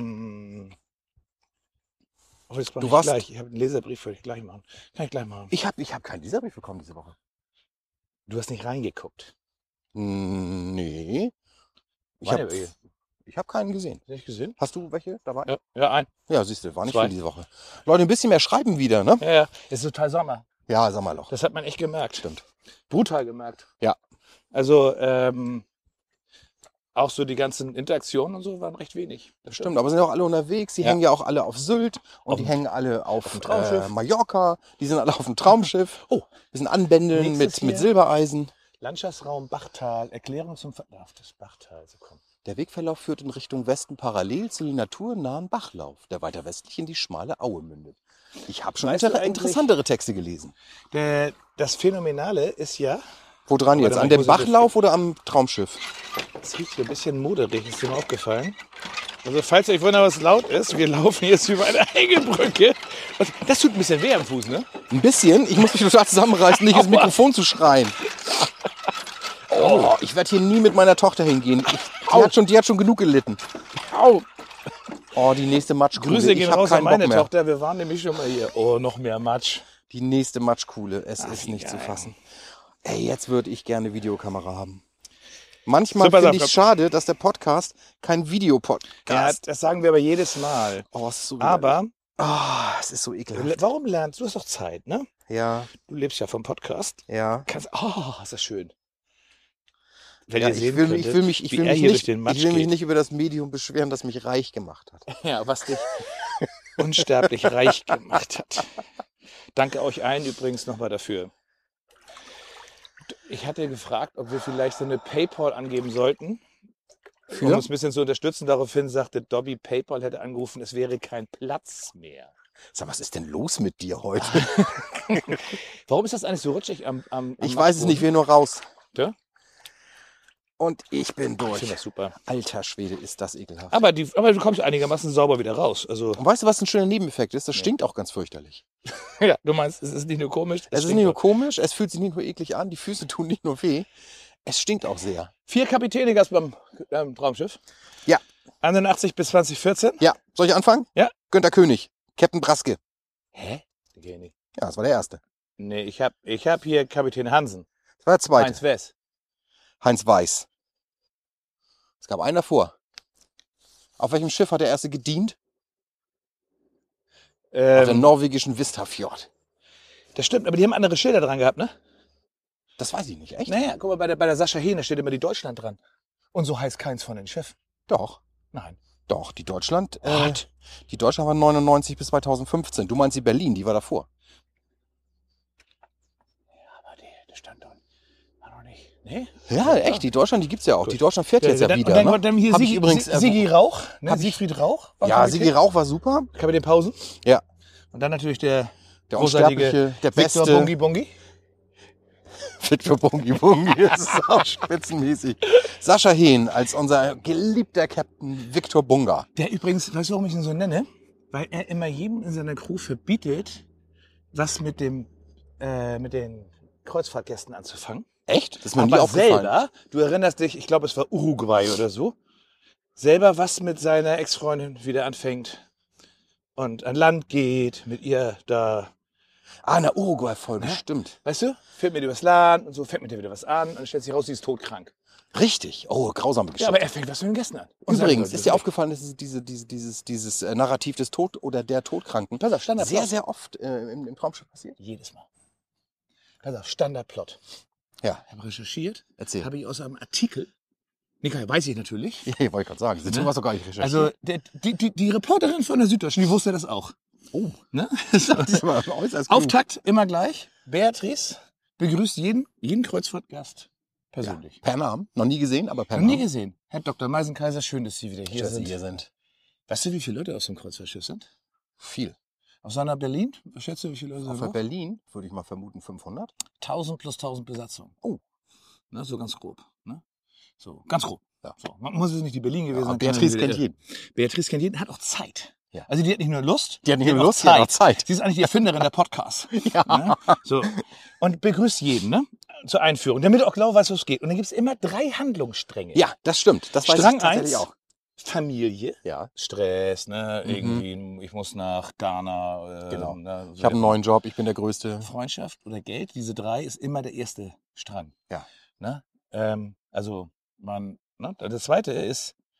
jetzt mach Du ich warst- gleich. Ich habe einen Leserbrief für dich gleich machen. Kann ich gleich machen. Ich hab keinen Leserbrief bekommen diese Woche. Du hast nicht reingeguckt. Nee. Ich Meine habe Güte. Ich habe keinen gesehen. Nicht gesehen? Hast du welche dabei? Ja, ein. Ja, siehst du, war nicht 2. viel diese Woche. Leute, ein bisschen mehr schreiben wieder, ne? Ja. Ist total Sommer. Ja, Sommerloch. Das hat man echt gemerkt. Stimmt. Brutal gemerkt. Ja. Also, auch so die ganzen Interaktionen und so waren recht wenig. Das stimmt, aber sind auch alle unterwegs. Die hängen ja auch alle auf Sylt und die hängen alle auf dem Traumschiff. Mallorca. Die sind alle auf dem Traumschiff. Oh. Wir sind Anbändeln Nächstes mit hier. Silbereisen. Landschaftsraum Bachtal, Erklärung zum Verlauf des Bachtals. Der Wegverlauf führt in Richtung Westen parallel zu den naturnahen Bachlauf, der weiter westlich in die schmale Aue mündet. Ich habe schon Weißt du eigentlich- interessantere Texte gelesen. Das Phänomenale ist ja, Wo dran jetzt? Warte mal, An ich dem muss das- Bachlauf oder am Traumschiff? es riecht so ein bisschen moderig, ist dir mal aufgefallen. Also falls ihr euch wundert, was laut ist, wir laufen jetzt über eine Hängebrücke. Und das tut ein bisschen weh am Fuß, ne? Ein bisschen. Ich muss mich total zusammenreißen, nicht ins Mikrofon zu schreien. Oh, ich werde hier nie mit meiner Tochter hingehen. Die hat schon genug gelitten. Au! Oh, die nächste Matschkuhle. Grüße Ich gehen hab raus an keinen Bock meine mehr. Tochter, wir waren nämlich schon mal hier. Oh, noch mehr Matsch. Die nächste Matschkuhle. Es ist nicht geil. zu fassen. Ey, jetzt würde ich gerne Videokamera haben. Manchmal So, pass finde auf, ich schade, dass der Podcast kein Videopodcast Ja, das sagen wir aber jedes Mal. Oh, es ist so Aber es ist so ekelhaft. warum lernst du? Hast doch Zeit, ne? Ja, Du lebst ja vom Podcast. ja. Ist das schön. Wenn Ja, ihr ich sehen will könntet, mich wie er hier durch den Matsch geht. nicht über das Medium beschweren, das mich reich gemacht hat. Ja, was dich unsterblich reich gemacht hat. Danke euch allen übrigens nochmal dafür. Ich hatte gefragt, ob wir vielleicht so eine PayPal angeben sollten, um uns ein bisschen zu unterstützen. Daraufhin sagte Dobby, PayPal hätte angerufen, es wäre kein Platz mehr. Sag, was ist denn los mit dir heute? Warum ist das eigentlich so rutschig am Ich weiß es nicht, ich will nur raus. Ja? Und ich bin Ich durch. finde das super. Alter Schwede, ist das ekelhaft. Aber du kommst einigermaßen sauber wieder raus. Also, Und weißt du, was ein schöner Nebeneffekt ist? Das stinkt auch ganz fürchterlich. ja, du meinst, es ist nicht nur komisch. Es ist stinkt nicht nur auch. komisch, es fühlt sich nicht nur eklig an, die Füße tun nicht nur weh. Es stinkt auch sehr. 4 Kapitäne gab es beim Traumschiff. Ja. 81 bis 2014. Ja, soll ich anfangen? Ja. Günter König, Captain Braske. Hä? Den kenn ich nicht. Ja, das war der erste. Nee, ich hab hier Kapitän Hansen. Das war der zweite. Heinz Wess. Heinz Weiß. Es gab einen davor. Auf welchem Schiff hat der erste gedient? Auf der norwegischen Vistafjord. Das stimmt, aber die haben andere Schilder dran gehabt, ne? Das weiß ich nicht, echt? Naja, guck mal, bei der Sascha Hehn, da steht immer die Deutschland dran. Und so heißt keins von den Schiff. Doch. Nein. Doch, die Deutschland. What? Die Deutschland war 99 bis 2015. Du meinst die Berlin, die war davor. Aber der stand doch. War noch nicht. Nee? Ja, echt, die Deutschland, die gibt's ja auch. Die Deutschland fährt jetzt ja dann, wieder. und dann, Ne? dann hier Hab ich Sigi, übrigens, Sigi Rauch, ne? hab ich- Siegfried Rauch. war Ja, Kapitän. Sigi Rauch war super. Kapitän Pausen. Ja. Und dann natürlich der Der großartige Unsterbliche, der Victor Beste. Bungi Bungi. Victor Bungi Bungi, das ist auch spitzenmäßig. Sascha Hehn als unser geliebter Captain Victor Bunga. Der übrigens, weißt du, warum ich ihn so nenne? Weil er immer jedem in seiner Crew verbietet, was mit den Kreuzfahrtgästen anzufangen. Echt? Das ist mir nie Aber aufgefallen. selber, du erinnerst dich, ich glaube, es war Uruguay oder so, selber was mit seiner Ex-Freundin wieder anfängt und an Land geht, mit ihr da, Ah, in der Uruguay-Folge, stimmt. weißt du, fährt mit übers Land und so, fängt mit ihr wieder was an und dann stellt sich raus, sie ist todkrank. Richtig. Oh, grausame Ja, Geschichte. aber er fängt was mit den Gästen an. Und Übrigens, sagt, ist dir aufgefallen, dass dieses Narrativ des Tod oder der Todkranken Pass auf, Standardplot. sehr, sehr oft im Traumschiff passiert? Jedes Mal. Pass auf, Standardplot. Ja, Ich habe recherchiert, erzähl. habe ich aus einem Artikel, weiß ich natürlich. Ja, ich wollte gerade sagen, sind sowas doch gar nicht recherchiert. Also die Reporterin von der Süddeutschen, die wusste das auch. oh, Ne? das ist aber äußerst klug. Auftakt immer gleich. Beatrice begrüßt jeden Kreuzfahrtgast persönlich. Per Namen. Noch nie gesehen, aber per Noch nie Namen. gesehen. Herr Dr. Meisenkaiser, schön, dass Sie wieder hier Dass Sie sind. hier sind. Weißt du, wie viele Leute aus dem Kreuzfahrtschiff sind? Viel. Auf seiner Berlin, was schätzt du, wie viele Leute Auf sind der drauf? Berlin würde ich mal vermuten 500. 1000 plus 1000 Besatzung. Oh. Ne, so ganz grob. Ne? So, ganz grob. Ja. So, man muss es nicht die Berlin gewesen Ja, sein. Beatrice kann kennt jeden. Beatrice kennt jeden, hat auch Zeit. Ja. Also die hat nicht nur Lust, Die hat nicht nur auch Lust, die hat auch Zeit. Sie ist eigentlich die Erfinderin der Podcasts. Ja. Ne? So. Und begrüßt jeden, ne? Zur Einführung, damit er auch genau weiß, was es geht. Und dann gibt es immer 3 Handlungsstränge. Ja, das stimmt. Das weiß Strang ich tatsächlich 1, auch. Familie, Ja, Stress, ne? Irgendwie, ich muss nach Ghana. Genau. Ne? ich habe einen neuen Job, ich bin der Größte. Freundschaft oder Geld, diese 3 ist immer der erste Strang. Ja. Ne? Also, ne? Das zweite ist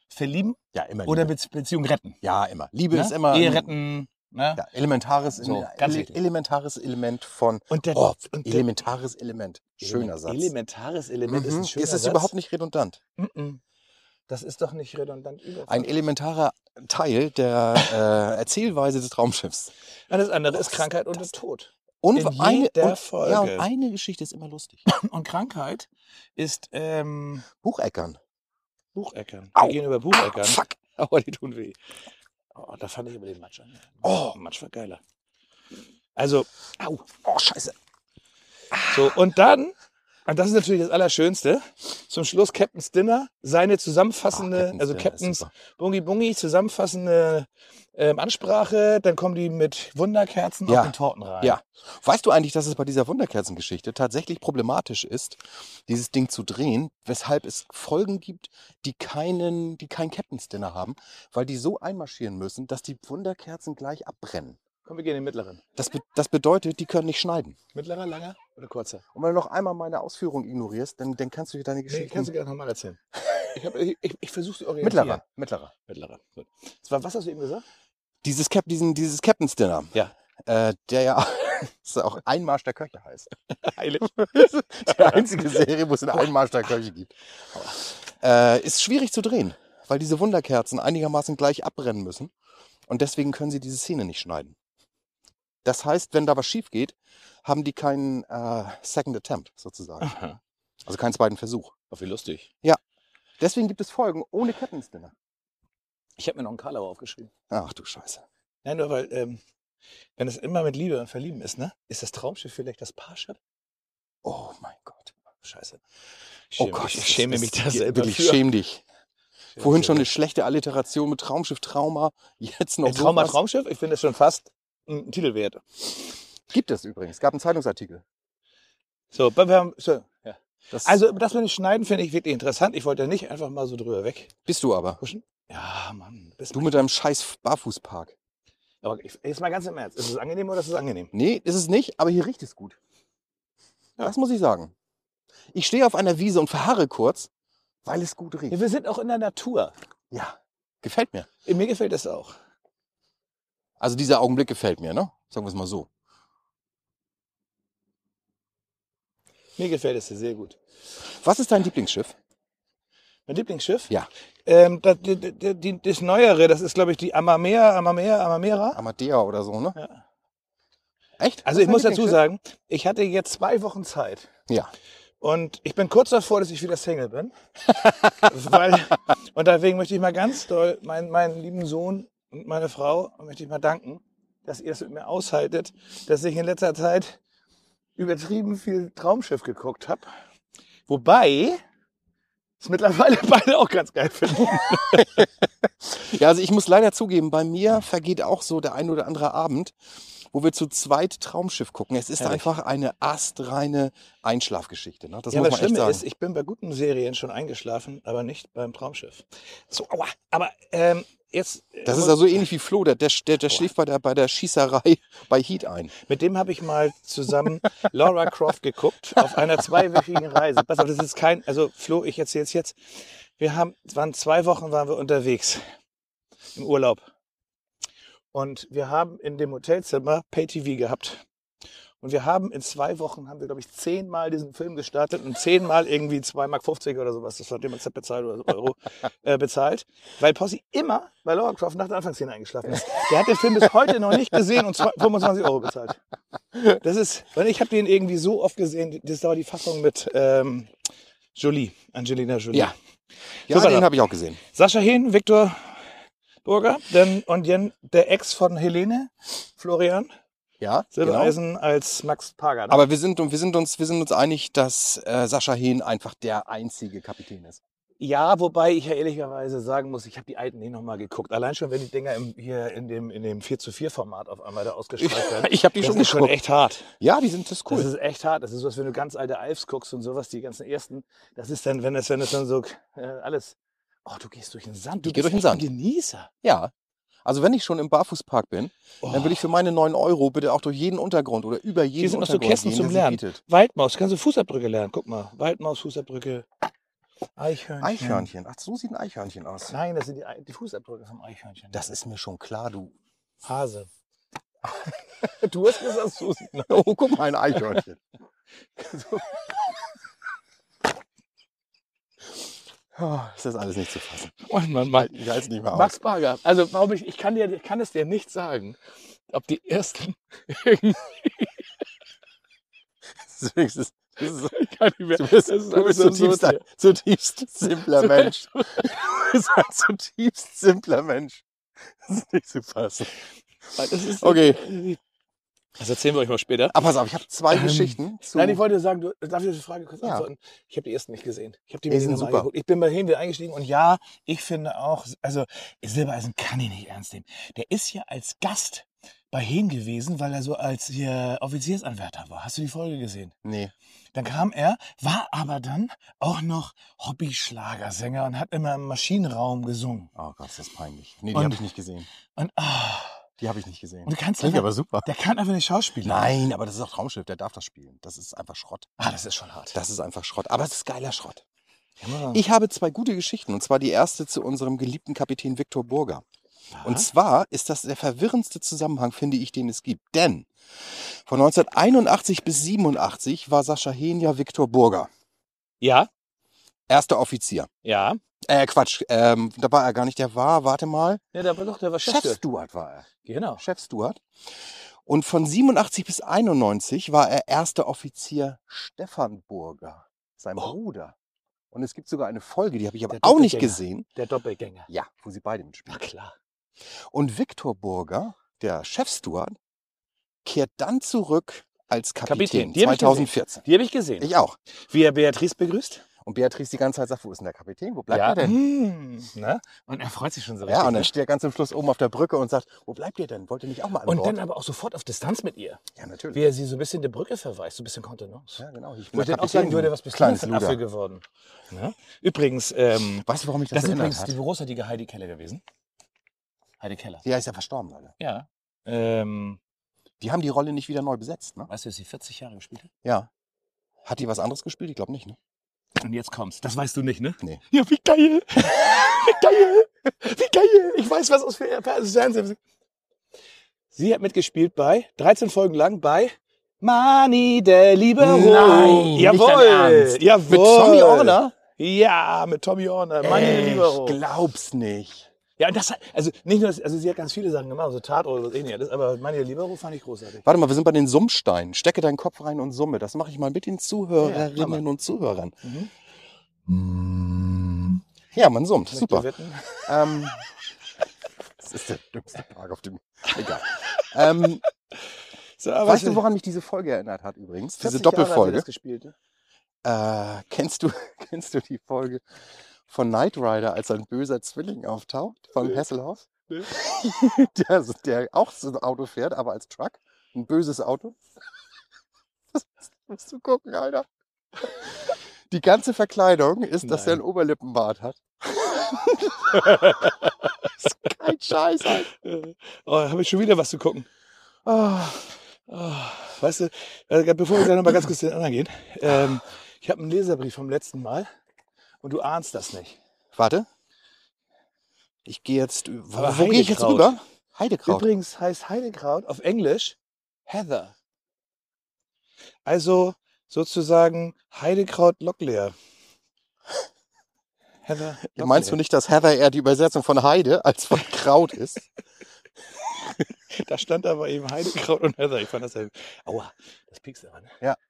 Verlieben Ja, immer oder Liebe. Beziehung retten. Ja, immer. Liebe Ne? ist immer Ehe retten. Ne? ja, elementares, So, ganz wichtig. elementares Element von Und der, elementares Element. Schöner Satz. Elementares Element ist ein schöner Ist es Satz. überhaupt nicht redundant? Mhm. Das ist doch nicht redundant. Ein elementarer Teil der Erzählweise des Traumschiffs. Das andere ist Krankheit und der Tod. Und In eine, jeder und, Folge. ja, und eine Geschichte ist immer lustig. Und Krankheit ist Bucheckern. Bucheckern. Au. Wir gehen über Bucheckern. Fuck. Aber die tun weh. Oh, da fand ich aber den Matsch an. Oh. Matsch war geiler. Also, au. Oh, scheiße. So, und dann, und das ist natürlich das Allerschönste, zum Schluss Captain's Dinner, seine zusammenfassende, Captain's also Dinner ist Captain's super. Bungi Bungi, zusammenfassende Ansprache, dann kommen die mit Wunderkerzen Ja. auf den Torten rein. Ja. Weißt du eigentlich, dass es bei dieser Wunderkerzengeschichte tatsächlich problematisch ist, dieses Ding zu drehen, weshalb es Folgen gibt, die kein Captain's Dinner haben, weil die so einmarschieren müssen, dass die Wunderkerzen gleich abbrennen. Komm, wir gehen in den mittleren. Das bedeutet, die können nicht schneiden. Mittlerer, langer oder kurzer? Und wenn du noch einmal meine Ausführung ignorierst, dann kannst du dir deine Nee, Geschichte... kannst du gerne nochmal erzählen. Ich versuche sie orientieren. Mittlerer. Mittlerer. Gut. Was hast du eben gesagt? Dieses Captain's Dinner, Ja. der ja das auch Einmarsch der Köche heißt. Heilig. Die einzige Serie, wo es einen Einmarsch der Köche gibt. Ist schwierig zu drehen, weil diese Wunderkerzen einigermaßen gleich abbrennen müssen. Und deswegen können sie diese Szene nicht schneiden. Das heißt, wenn da was schief geht, haben die keinen Second Attempt sozusagen. Aha. Also keinen zweiten Versuch. Oh, wie lustig. Deswegen gibt es Folgen ohne Captain's Dinner. Ich habe mir noch einen Karlauer aufgeschrieben. Ach du Scheiße. Nein, nur weil, wenn es immer mit Liebe und Verlieben ist, ne? Ist das Traumschiff vielleicht das Paarschiff? Oh mein Gott. Scheiße. Ich schäme mich da selber wirklich, für. schäm dich. Vorhin schon eine schlechte Alliteration mit Traumschiff, Trauma. Jetzt noch Trauma, sowas. Traumschiff? Ich finde das schon fast ein Titel wert. Gibt es übrigens. Es gab einen Zeitungsartikel. So, wir haben, so ja. Das Also, das mit dem Schneiden finde ich wirklich interessant. Ich wollte ja nicht einfach mal so drüber bist du aber. weghuschen. Ja, Mann. Du mit deinem scheiß Barfußpark. Aber jetzt mal ganz im Ernst. Ist es angenehm oder ist es angenehm? Nee, ist es nicht, aber hier riecht es gut. Ja. Das muss ich sagen. Ich stehe auf einer Wiese und verharre kurz, weil es gut riecht. Ja, wir sind auch in der Natur. Ja, gefällt mir. Mir gefällt das auch. Also dieser Augenblick gefällt mir, ne? Sagen wir es mal so. Mir gefällt es sehr gut. Was ist dein Lieblingsschiff? Mein Lieblingsschiff? Ja. Das Neuere, das ist, glaube ich, die Amamera. Amadea oder so, ne? Ja. Echt? Also Das ich ist muss dein dazu Lieblingsschiff? sagen, ich hatte jetzt 2 Wochen Zeit. Ja. Und ich bin kurz davor, dass ich wieder Single bin. Und deswegen möchte ich mal ganz doll meinen lieben Sohn und meine Frau möchte ich mal danken, dass ihr es mit mir aushaltet, dass ich in letzter Zeit übertrieben viel Traumschiff geguckt habe. Wobei es mittlerweile beide auch ganz geil finden. Ja, also ich muss leider zugeben, bei mir vergeht auch so der ein oder andere Abend, wo wir zu zweit Traumschiff gucken. Es ist Herrlich. einfach eine astreine Einschlafgeschichte. Ne? Das Ja, muss aber man das echt Schlimme sagen. ist, ich bin bei guten Serien schon eingeschlafen, aber nicht beim Traumschiff. So, aua. Aber jetzt... Das ist also ähnlich wie Flo, der schläft bei der Schießerei bei Heat ein. Mit dem habe ich mal zusammen Lara Croft geguckt auf einer 2-wöchigen Reise. Pass auf, das ist kein, also Flo, ich erzähle es jetzt. Waren 2 Wochen waren wir unterwegs im Urlaub. Und wir haben in dem Hotelzimmer Pay-TV gehabt. Und wir haben in 2 Wochen, haben wir, glaube ich, 10-mal diesen Film gestartet und 10-mal irgendwie 2,50 Mark oder sowas, das hat jemand bezahlt oder Euro bezahlt. Weil Possi immer bei Lara Croft nach der Anfangsszene eingeschlafen ist. Der hat den Film bis heute noch nicht gesehen und 25 Euro bezahlt. Das ist, weil ich habe den irgendwie so oft gesehen, das war die Fassung mit Jolie, Angelina Jolie. Ja, So, den habe ich auch gesehen. Sascha Hehn, Viktor Burger, und Jen, der Ex von Helene, Florian Ja, genau. Silbereisen als Max Pager. Aber wir sind uns einig, dass Sascha Hehn einfach der einzige Kapitän ist. Ja, wobei ich ja ehrlicherweise sagen muss, ich habe die alten nicht nochmal geguckt. Allein schon, wenn die Dinger hier in dem 4:4-Format auf einmal da ausgestrahlt werden. Ich habe die Das schon ist schon geguckt. echt hart. Ja, das ist cool. Das ist echt hart. Das ist so, als wenn du ganz alte Alfs guckst und sowas, die ganzen ersten. Das ist dann, wenn es dann so alles. Oh, du gehst durch den Sand. Du Ich geh bist durch den echt ein Sand. Genießer. Ja. Also wenn ich schon im Barfußpark bin, dann will ich für meine 9 Euro bitte auch durch jeden Untergrund oder über jeden Hier sind noch so Untergrund Kästen gehen, zum der sich Lernen. bietet. Waldmaus, kannst du Fußabdrücke lernen. Guck mal, Waldmaus, Fußabdrücke. Eichhörnchen. Eichhörnchen. Ach, so sieht ein Eichhörnchen aus. Nein, das sind die Fußabdrücke vom Eichhörnchen. Das ist mir schon klar, du. Hase. Du hast gesagt, so sieht ein Oh, guck mal, ein Eichhörnchen. Oh, das ist alles nicht zu fassen. Mann. Ich halte es nicht mehr aus. Max Barger. Also, warum ich kann es dir nicht sagen, ob die ersten Das ich kann nicht mehr. Du bist, Das ist du alles bist so absurd hier. zutiefst simpler Mensch. Du bist ein zutiefst simpler Mensch. Das ist nicht zu fassen. Das ist, Okay. Das erzählen wir euch mal später. Aber pass auf, ich habe zwei Geschichten. Nein, ich wollte sagen, darf ich diese Frage kurz Ja. antworten? Ich habe die ersten nicht gesehen. Ich habe die Die sind mir super. angeguckt. Ich bin bei Henkel eingestiegen und ja, ich finde auch, also Silbereisen kann ich nicht ernst nehmen. Der ist ja als Gast bei Hen gewesen, weil er so als hier Offiziersanwärter war. Hast du die Folge gesehen? Nee. Dann kam er, war aber dann auch noch Hobby-Schlagersänger und hat immer im Maschinenraum gesungen. Oh Gott, ist das peinlich. Nee, die Und- habe ich nicht gesehen. Und Die habe ich nicht gesehen. und du kannst Klingt einfach, aber super. der kann einfach nicht schauspielen. Nein, aber das ist auch Traumschiff, der darf das spielen. Das ist einfach Schrott. Das ist schon hart. Das ist einfach Schrott. Aber es ist geiler Schrott. Ja. Ich habe zwei gute Geschichten. Und zwar die erste zu unserem geliebten Kapitän Viktor Burger. Ja. Und zwar ist das der verwirrendste Zusammenhang, finde ich, den es gibt. Denn von 1981 bis 87 war Sascha Hehn ja Viktor Burger. Ja, Erster Offizier. ja. Quatsch, da war er gar nicht. Der war, warte mal, Ja, der war Chefsteward war er. Genau. Chefsteward. Und von 87 bis 91 war er erster Offizier Stefan Burger, sein Bruder. Und es gibt sogar eine Folge, die habe ich aber Der auch nicht Doppelgänger. gesehen. Der Doppelgänger. Ja, wo sie beide mitspielen. Na klar. Und Viktor Burger, der Chefsteward, kehrt dann zurück als Kapitän. Die hab ich 2014. Die habe ich gesehen. Ich auch. Wie er Beatrice begrüßt. Und Beatrice die ganze Zeit sagt, wo ist denn der Kapitän? Wo bleibt er denn? Ne? Und er freut sich schon so Ja, und ne? dann steht er ganz zum Schluss oben auf der Brücke und sagt, wo bleibt ihr denn? Wollt ihr nicht auch mal an Und Bord? dann aber auch sofort auf Distanz mit ihr. Ja, natürlich. Wie er sie so ein bisschen der Brücke verweist, so ein bisschen Kontenance. Ja, genau. Ich Wo ich der dann auch sagen Kapitän, würde, was bist du kleines für ein Affe Luder. geworden? Ne? Übrigens, Weißt du, warum mich das das ist erinnert übrigens die hat? großartige Heidi Keller gewesen. Heidi Keller. Die ist ja verstorben, leider. Ja. Die haben die Rolle nicht wieder neu besetzt, ne? Weißt du, dass sie 40 Jahre gespielt hat? Ja. Hat die was anderes gespielt? Ich glaube nicht, ne? Und jetzt kommt's. Das weißt du nicht, ne? Nee. Ja, wie geil! Wie geil! Wie geil! Ich weiß, was aus Fernsehen. Sie hat mitgespielt bei 13 Folgen lang bei Mani der Libero. Nein, nicht dein Jawohl! Ernst. Jawohl! Mit Tommy Orner? Ja, mit Tommy Orner. Mani der Libero. Ich glaub's nicht. Ja, und das, also nicht nur, also sie hat ganz viele Sachen gemacht, so Tat oder was ähnliches, aber Mani der Libero fand ich großartig. Warte mal, wir sind bei den Summsteinen. Stecke deinen Kopf rein und summe. Das mache ich mal mit den Zuhörerinnen und Zuhörern. Ja, man summt. Möchte Super. wetten? Das ist der dümmste Tag auf dem... Egal. So, aber Weißt du, woran mich diese Folge erinnert hat übrigens? Diese 40 Jahre hat sie Doppelfolge. das gespielt, ne? Kennst du die Folge von Knight Rider, als ein böser Zwilling auftaucht von Hasselhoff? Nee. Der auch so ein Auto fährt, aber als Truck. Ein böses Auto. Das musst du gucken, Alter. Die ganze Verkleidung ist, dass er Nein. ein Oberlippenbart hat. Das ist kein Scheiß, Alter. Oh, habe ich schon wieder was zu gucken. Ah, Weißt du, bevor wir dann noch mal ganz kurz den anderen gehen, ich habe einen Leserbrief vom letzten Mal und du ahnst das nicht. warte. Ich gehe jetzt... Aber Wo gehe ich jetzt Heidekraut. rüber? Heidekraut. Übrigens heißt Heidekraut auf Englisch Heather. Also sozusagen Heidekraut Locklear. Heather Locklear. Meinst du nicht, dass Heather eher die Übersetzung von Heide als von Kraut ist? Da stand aber eben Heidekraut und Heather. Ich fand das ja... Aua, das piekst aber, ne? Ja.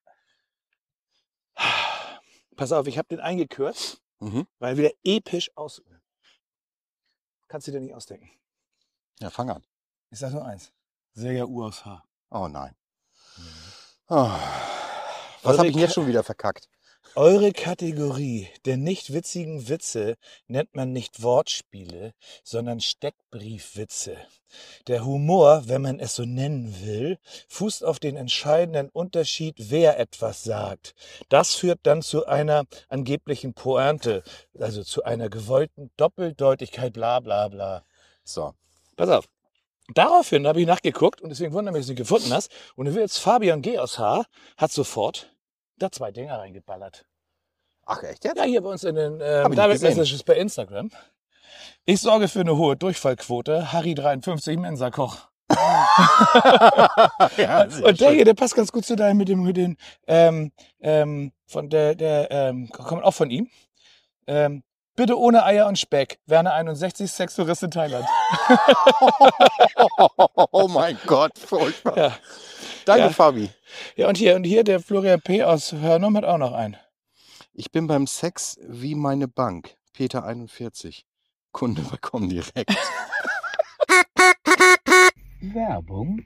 Pass auf, ich habe den eingekürzt, Mhm. weil wir episch aus... Kannst du dir nicht ausdenken. Ja, fang an. Ich sag nur eins. Silja U aus H. Oh nein. Oh. Was habe ich denn jetzt schon wieder verkackt? Eure Kategorie der nicht witzigen Witze nennt man nicht Wortspiele, sondern Steckbriefwitze. Der Humor, wenn man es so nennen will, fußt auf den entscheidenden Unterschied, wer etwas sagt. Das führt dann zu einer angeblichen Pointe, also zu einer gewollten Doppeldeutigkeit, bla bla bla. So. Pass auf. Daraufhin habe ich nachgeguckt und deswegen wundere mich, dass du nicht gefunden hast. Und du willst Fabian G. aus H. hat sofort da 2 Dinger reingeballert. Ach, echt jetzt? Ja, hier bei uns in den ich nicht Direct gesehen. Messages bei Instagram. Ich sorge für eine hohe Durchfallquote. Harry 53 Mensa-Koch. Ja, Und der hier, der passt ganz gut zu deinem mit den kommt auch von ihm. Bitte ohne Eier und Speck. Werner 61, Sextourist in Thailand. Oh mein Gott, furchtbar. Ja. Danke, Ja. Fabi. Ja, und hier, der Florian P. aus Hörnum hat auch noch einen. Ich bin beim Sex wie meine Bank. Peter 41. Kunde bei Comdirect. Werbung,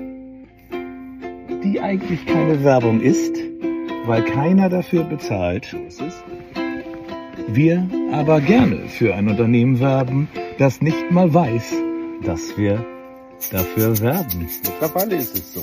die eigentlich keine Werbung ist, weil keiner dafür bezahlt. So ist es. Wir aber gerne für ein Unternehmen werben, das nicht mal weiß, dass wir dafür werben. Mittlerweile ist es so.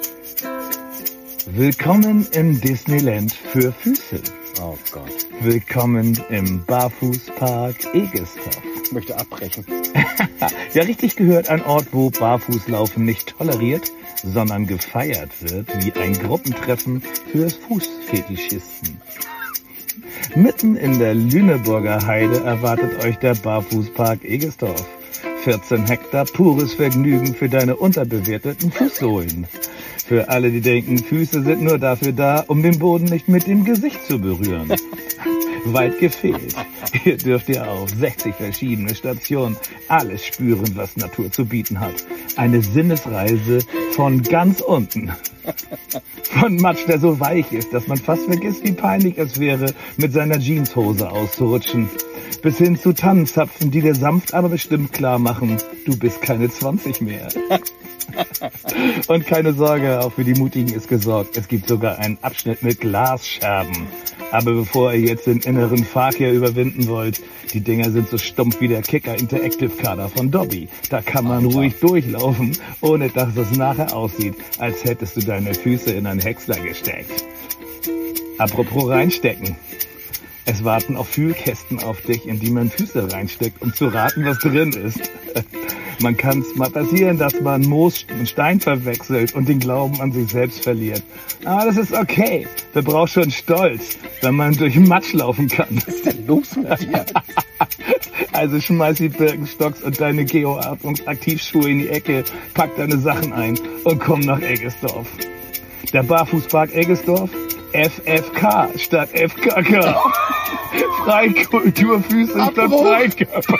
Willkommen im Disneyland für Füße. Oh Gott. Willkommen im Barfußpark Egestorf. Ich möchte abbrechen. Ja, richtig gehört, ein Ort, wo Barfußlaufen nicht toleriert, sondern gefeiert wird, wie ein Gruppentreffen für Fußfetischisten. Mitten in der Lüneburger Heide erwartet euch der Barfußpark Egestorf. 14 Hektar pures Vergnügen für deine unterbewerteten Fußsohlen. Für alle, die denken, Füße sind nur dafür da, um den Boden nicht mit dem Gesicht zu berühren. Weit gefehlt. Hier dürft ihr auf 60 verschiedene Stationen alles spüren, was Natur zu bieten hat. Eine Sinnesreise von ganz unten. Von Matsch, der so weich ist, dass man fast vergisst, wie peinlich es wäre, mit seiner Jeanshose auszurutschen. Bis hin zu Tannenzapfen, die dir sanft, aber bestimmt klar machen, du bist keine 20 mehr. Und keine Sorge, auch für die Mutigen ist gesorgt. Es gibt sogar einen Abschnitt mit Glasscherben. Aber bevor ihr jetzt den inneren Fakir überwinden wollt, die Dinger sind so stumpf wie der Kicker Interactive Kader von Dobby. Da kann man ruhig durchlaufen, ohne dass es nachher aussieht, als hättest du deine Füße in einen Häcksler gesteckt. Apropos reinstecken. Es warten auch Fühlkästen auf dich, in die man Füße reinsteckt, um zu raten, was drin ist. Man kann es mal passieren, dass man Moos und Stein verwechselt und den Glauben an sich selbst verliert. Aber das ist okay. Wer braucht schon Stolz, wenn man durch Matsch laufen kann? Was ist denn los mit dir? Also schmeiß die Birkenstocks und deine Geoatmungsaktivschuhe in die Ecke, pack deine Sachen ein und komm nach Eggesdorf. Der Barfußpark Eggesdorf? FFK statt FKK. Freikulturfüße statt Freikörper.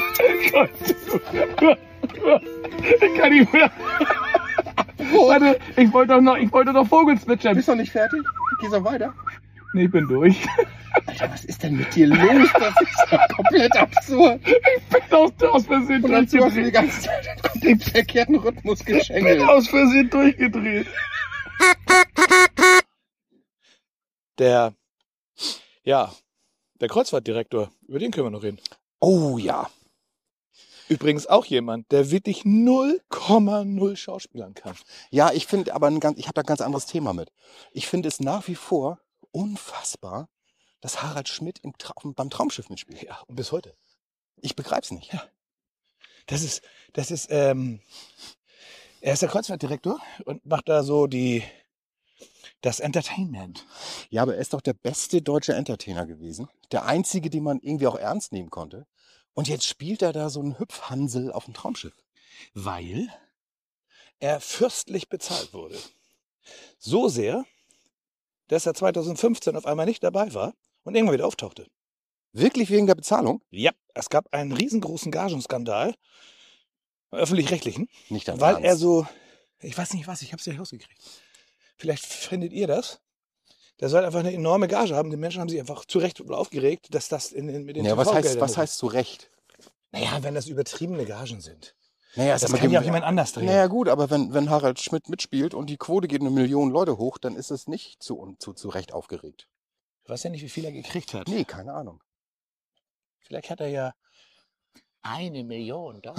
Ich kann nicht mehr. Warte, ich wollte doch Vogelzwitschern. Bist du noch nicht fertig? Geh so weiter. Nee, ich bin durch. Alter, was ist denn mit dir los? Das ist ja komplett absurd. Ich bin aus Versehen Und dann hast du die durchgedreht. ganze Zeit den verkehrten Rhythmus Ich bin geschengelt. aus Versehen durchgedreht. Der Kreuzfahrtdirektor, über den können wir noch reden. Oh ja. Übrigens auch jemand, der wirklich 0,0 schauspielern kann. Ja, ich finde aber ich habe da ein ganz anderes Thema mit. Ich finde es nach wie vor unfassbar, dass Harald Schmidt beim Traumschiff mitspielt. Ja, und bis heute. Ich begreif's nicht. Ja. Er ist der Kreuzfahrtdirektor und macht da so das Entertainment. Ja, aber er ist doch der beste deutsche Entertainer gewesen. Der einzige, den man irgendwie auch ernst nehmen konnte. Und jetzt spielt er da so einen Hüpfhansel auf dem Traumschiff. Weil er fürstlich bezahlt wurde. So sehr, dass er 2015 auf einmal nicht dabei war und irgendwann wieder auftauchte. Wirklich wegen der Bezahlung? Ja, es gab einen riesengroßen Gagenskandal, öffentlich-rechtlichen, Nicht dein weil Ernst. er so, ich weiß nicht was, ich habe es nicht rausgekriegt. Vielleicht findet ihr das. Der soll einfach eine enorme Gage haben. Die Menschen haben sich einfach zu Recht aufgeregt, dass das mit den Ja, was TV-Geldern- heißt zu Recht? Naja, wenn das übertriebene Gagen sind. Naja, Das kann ja auch jemand anders drehen. Naja gut, aber wenn Harald Schmidt mitspielt und die Quote geht 1 Million Leute hoch, dann ist es nicht zu Recht aufgeregt. Ich weiß ja nicht, wie viel er gekriegt hat. Nee, keine Ahnung. Vielleicht hat er ja 1 Million $.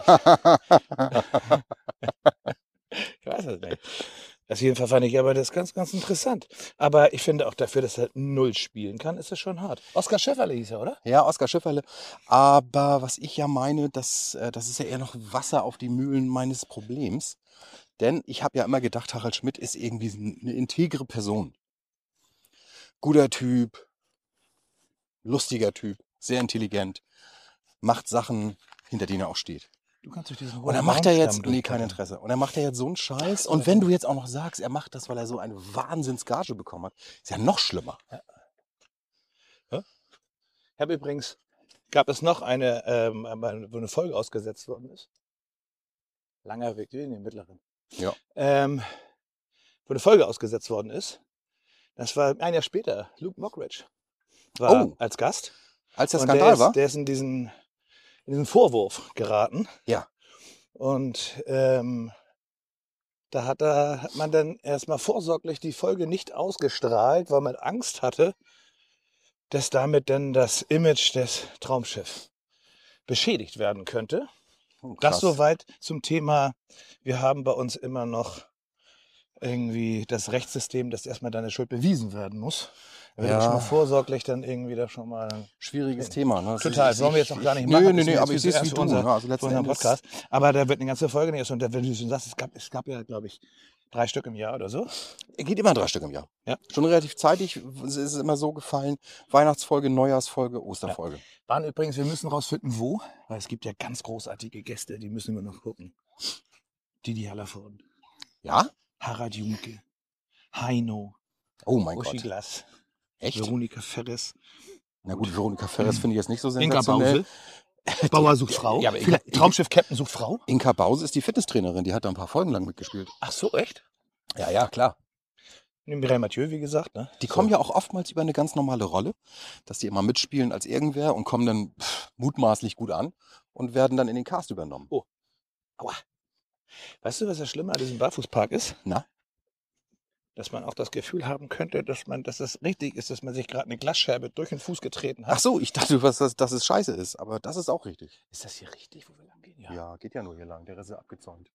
Ich weiß es nicht. Das auf jeden Fall fand ich aber das ganz, ganz interessant. Aber ich finde auch dafür, dass er 0 spielen kann, ist das schon hart. Oskar Schäferle hieß er, oder? Ja, Oskar Schifferle. Aber was ich ja meine, das ist ja eher noch Wasser auf die Mühlen meines Problems. Denn ich habe ja immer gedacht, Harald Schmidt ist irgendwie eine integre Person. Guter Typ, lustiger Typ, sehr intelligent, macht Sachen, hinter denen er auch steht. Du kannst durch diesen Und dann macht er jetzt, Baumstamm nee, kein durchklettern. Interesse. Und dann macht er jetzt so einen Scheiß. Und wenn du jetzt auch noch sagst, er macht das, weil er so eine Wahnsinnsgage bekommen hat, ist ja noch schlimmer. Ich habe übrigens, gab es noch eine, wo eine Folge ausgesetzt worden ist. Langer Weg, in den mittleren. Ja. Wo eine Folge ausgesetzt worden ist. Das war ein Jahr später. Luke Mockridge war als Gast. Als der Und Skandal war? Der ist in diesen Vorwurf geraten. Ja. Und da hat man dann erstmal vorsorglich die Folge nicht ausgestrahlt, weil man Angst hatte, dass damit dann das Image des Traumschiffs beschädigt werden könnte. Oh, Das soweit zum Thema, wir haben bei uns immer noch irgendwie das Rechtssystem, dass erstmal deine Schuld bewiesen werden muss. Da wird schon mal vorsorglich dann irgendwie da schon mal... Schwieriges Thema. Ne? Total, das wollen wir jetzt auch gar nicht machen. Nee, aber ich sehe es wie du. Also letzten Endes Podcast. Aber da wird eine ganze Folge nicht. Und wenn du schon sagst, es gab ja, glaube ich, 3 Stück im Jahr oder so. Geht immer 3 Stück im Jahr. Ja. Schon relativ zeitig ist es immer so gefallen. Weihnachtsfolge, Neujahrsfolge, Osterfolge. Ja. Waren übrigens, wir müssen rausfinden, wo. Weil es gibt ja ganz großartige Gäste, die müssen wir noch gucken. Didi Hallervorden. Ja? Harald Junke. Heino. Oh mein Uschi Gott. Glass. Echt? Veronika Ferres. Na gut, Veronika Ferres finde ich jetzt nicht so Inka sensationell. Bause. Bauer sucht Frau. Ja, aber Traumschiff Captain sucht Frau. Inka Bause ist die Fitnesstrainerin, die hat da ein paar Folgen lang mitgespielt. Ach so, echt? Ja, klar. Mireille Mathieu, wie gesagt. Ne? Die kommen ja auch oftmals über eine ganz normale Rolle, dass die immer mitspielen als irgendwer und kommen dann mutmaßlich gut an und werden dann in den Cast übernommen. Oh. Aua. Weißt du, was das Schlimme an diesem Barfußpark ist? Na? Dass man auch das Gefühl haben könnte, dass das richtig ist, dass man sich gerade eine Glasscherbe durch den Fuß getreten hat. Ach so, ich dachte, dass es scheiße ist, aber das ist auch richtig. Ist das hier richtig, wo wir lang gehen? Ja, geht ja nur hier lang, der Rest ist abgezäunt.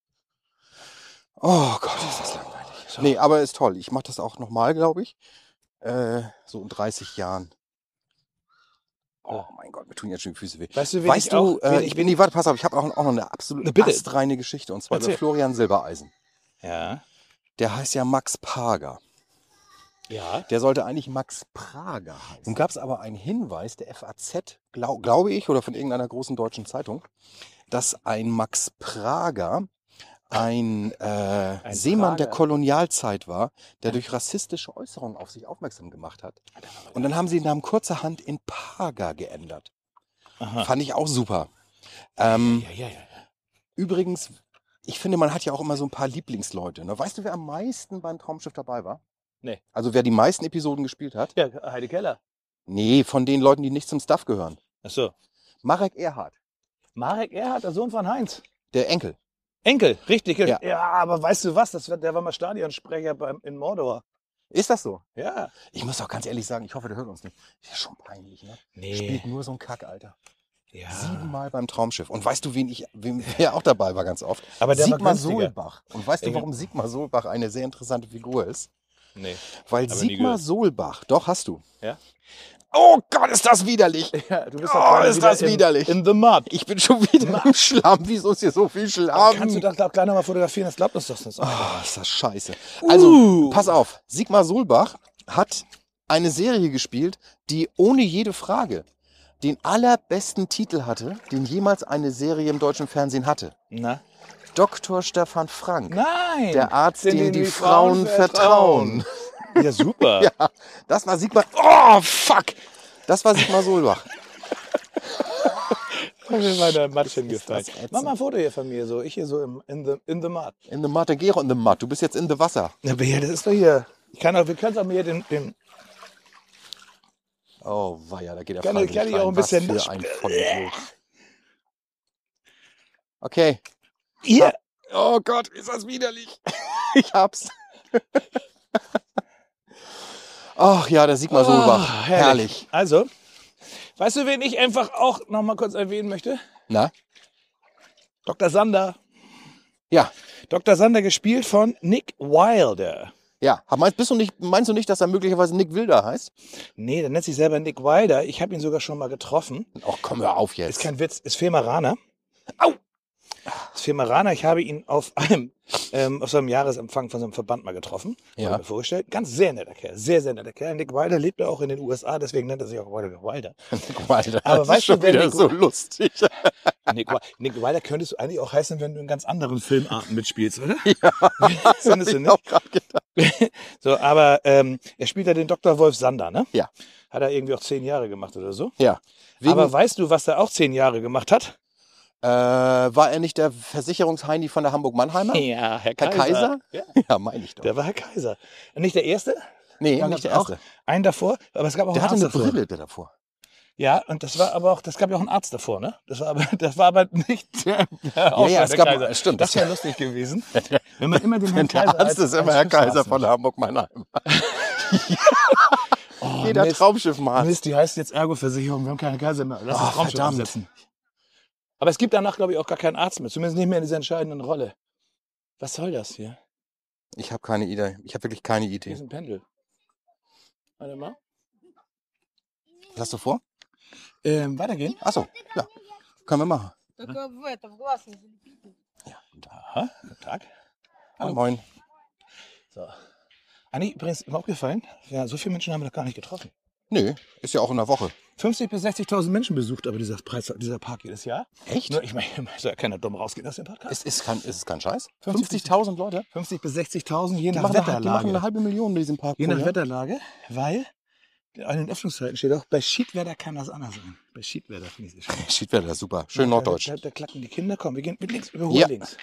Oh Gott, ist das langweilig. So. Nee, aber ist toll. Ich mache das auch nochmal, glaube ich. So in 30 Jahren. Oh mein Gott, mir tun jetzt schon die Füße weh. Weißt du, warte, pass auf, ich habe auch noch eine absolut astreine Geschichte. Und zwar über Florian Silbereisen. Ja. Der heißt ja Max Prager. Ja. Der sollte eigentlich Max Prager heißen. Nun gab es aber einen Hinweis der FAZ, glaube ich, oder von irgendeiner großen deutschen Zeitung, dass ein Max Prager ein Seemann der Kolonialzeit war, der durch rassistische Äußerungen auf sich aufmerksam gemacht hat. Und dann haben sie den Namen kurzerhand in Prager geändert. Aha. Fand ich auch super. Übrigens, ich finde, man hat ja auch immer so ein paar Lieblingsleute. Ne? Weißt du, wer am meisten beim Traumschiff dabei war? Nee. Also wer die meisten Episoden gespielt hat? Ja, Heidi Keller. Nee, von den Leuten, die nicht zum Staff gehören. Ach so. Marek Erhardt. Marek Erhardt, der Sohn von Heinz. Der Enkel. Enkel, richtig. Ja, aber weißt du was? Der war mal Stadionsprecher in Mordor. Ist das so? Ja. Ich muss auch ganz ehrlich sagen, ich hoffe, der hört uns nicht. Ist ja schon peinlich, ne? Nee. Spielt nur so ein Kack, Alter. Ja. 7-mal beim Traumschiff. Und weißt du, wer auch dabei war ganz oft? Aber der Sigmar Solbach. Und weißt du, warum Sigmar Solbach eine sehr interessante Figur ist? Nee. Weil Sigmar Solbach, doch, hast du. Ja. Oh Gott, ist das widerlich. Ja, du bist ist das widerlich. In the mud. Ich bin schon wieder im Schlamm. Wieso ist hier so viel Schlamm? Kannst du doch gleich nochmal fotografieren? Das glaubt uns doch nicht. Oh, ist das scheiße. Also, pass auf. Sigmar Solbach hat eine Serie gespielt, die ohne jede Frage den allerbesten Titel hatte, den jemals eine Serie im deutschen Fernsehen hatte. Na? Dr. Stefan Frank. Nein! Der Arzt, dem die Frauen vertrauen. Ja, super. Ja, das war Sigmar... Oh, fuck! Das war Sigmar Solbach. Ich bin in meiner Matt hingefallen. Mach mal ein Foto hier von mir. So. Ich hier so in the mud. In the mud, dann geh auch in the mud. Du bist jetzt in the Wasser. Ja, aber hier, das ist doch hier... wir können auch mir den Oh, weia, da geht der Kann ich auch ein bisschen Was für ein Vollidiot. Okay. Hier. Oh Gott, ist das widerlich. Ich hab's. Ach ja, der Sigmar Solbach. Herrlich. Also, weißt du, wen ich einfach auch noch mal kurz erwähnen möchte? Na? Dr. Sander. Ja. Dr. Sander gespielt von Nick Wilder. Ja. Meinst du nicht, dass er möglicherweise Nick Wilder heißt? Nee, der nennt sich selber Nick Wilder. Ich habe ihn sogar schon mal getroffen. Ach, komm, hör auf jetzt. Ist kein Witz, ist Femeraner. Au! Das Firma Rana, ich habe ihn auf so einem Jahresempfang von so einem Verband mal getroffen. Ja. Wurde mir vorgestellt. Ganz sehr netter Kerl. Sehr, sehr netter Kerl. Nick Wilder lebt ja auch in den USA, deswegen nennt er sich auch Wilder. Alter, Aber das weißt ist schon du, wer wieder Nick- so lustig. Nick Wilder könntest du eigentlich auch heißen, wenn du in ganz anderen Filmarten mitspielst, oder? Ja. Findest du Ich auch nicht? gerade gedacht. So, aber er spielt ja den Dr. Wolf Sander, ne? Ja. Hat er irgendwie auch 10 Jahre gemacht oder so. Ja. Aber weißt du, was er auch 10 Jahre gemacht hat? War er nicht der Versicherungsheini von der Hamburg-Mannheimer? Ja, Herr Herr Kaiser? Ja, Ja, meine ich doch. der war Herr Kaiser. Nicht der Erste? Nee, Da nicht der gab's Erste. Auch einen davor, aber es gab auch Der einen hatte Arzt eine davor. Brille davor. Ja, und das gab ja auch einen Arzt davor, ne? Das war aber nicht der ja, es gab- Kaiser. stimmt, Das das wäre lustig gewesen. Wenn man immer den Herrn Der Kaiser Arzt ist immer Herr Kaiser von der Hamburg-Mannheimer. Jeder Mist. Traumschiffmann. Mist, die heißt jetzt Ergo-Versicherung, wir haben keine Kaiser mehr. Lass uns Traumschiff verdammt. absetzen. Aber es gibt danach, glaube ich, auch gar keinen Arzt mehr. Zumindest nicht mehr in dieser entscheidenden Rolle. Was soll das hier? Ich habe keine Idee. Ich habe wirklich keine Hier Idee. ist ein Pendel. Warte mal. Was hast du vor? Weitergehen? Achso, ja. Können wir machen. Только в глаз не залепите. Ja, da. Aha, guten Tag. Moin, moin. So. Anni, übrigens, ist mir aufgefallen, ja, so viele Menschen haben wir noch gar nicht getroffen. Nö, ist ja auch in der Woche. 50.000 bis 60.000 Menschen besucht aber dieser Park jedes Jahr. Echt? Nur, ich meine, soll ja keiner dumm rausgehen aus dem Podcast. Ist es kein Scheiß? 50 50.000 Leute? 50.000 bis 60.000 je Die nach machen, die machen Wetterlage. eine halbe Million in diesem Park. Je pro nach Jahr. Wetterlage, weil an den Öffnungszeiten steht auch, bei Schiedwetter kann das anders sein. Bei Schiedwetter finde ich es schön. Schiedwetter, super. Schön norddeutsch. Da klacken die Kinder. Komm, wir gehen mit links, überholen Ja. links.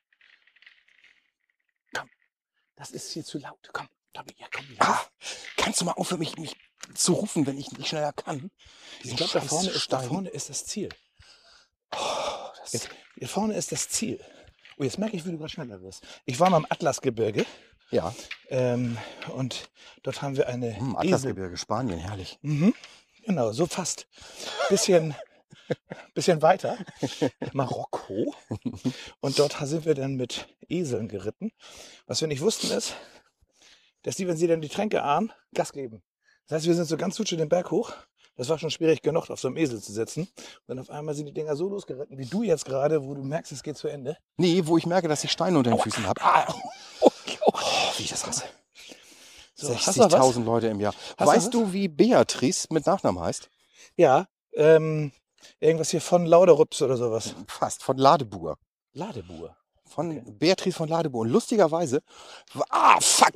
Komm, das ist hier zu laut. Komm, Tommy, ja komm wieder. Kannst du mal aufhören, mich zu rufen, wenn ich nicht schneller kann? Ich glaube, da vorne ist das Ziel. Hier vorne ist das Ziel. Oh, jetzt merke ich, wie du gerade schneller wirst. Ich war mal im Atlasgebirge Ja. und dort haben wir eine Esel. Atlasgebirge, Spanien, herrlich. Mhm. Genau, so fast. Bisschen weiter. Marokko. Und dort sind wir dann mit Eseln geritten. Was wir nicht wussten ist, dass die, wenn sie dann die Tränke ahnen, Gas geben. Das heißt, wir sind so ganz zutsche den Berg hoch. Das war schon schwierig genug, auf so einem Esel zu sitzen. Und dann auf einmal sind die Dinger so losgeritten, wie du jetzt gerade, wo du merkst, es geht zu Ende. Nee, wo ich merke, dass ich Steine unter den Füßen habe. Wie ich das hasse. So, hast du noch was? 60.000 Leute im Jahr. Hast du Weißt was? du, wie Beatrice mit Nachnamen heißt? Ja, irgendwas hier von Lauderups oder sowas. Fast, von Ladebuhr. Ladebuhr. Von Beatrice von Ladebuhr. Und lustigerweise... fuck!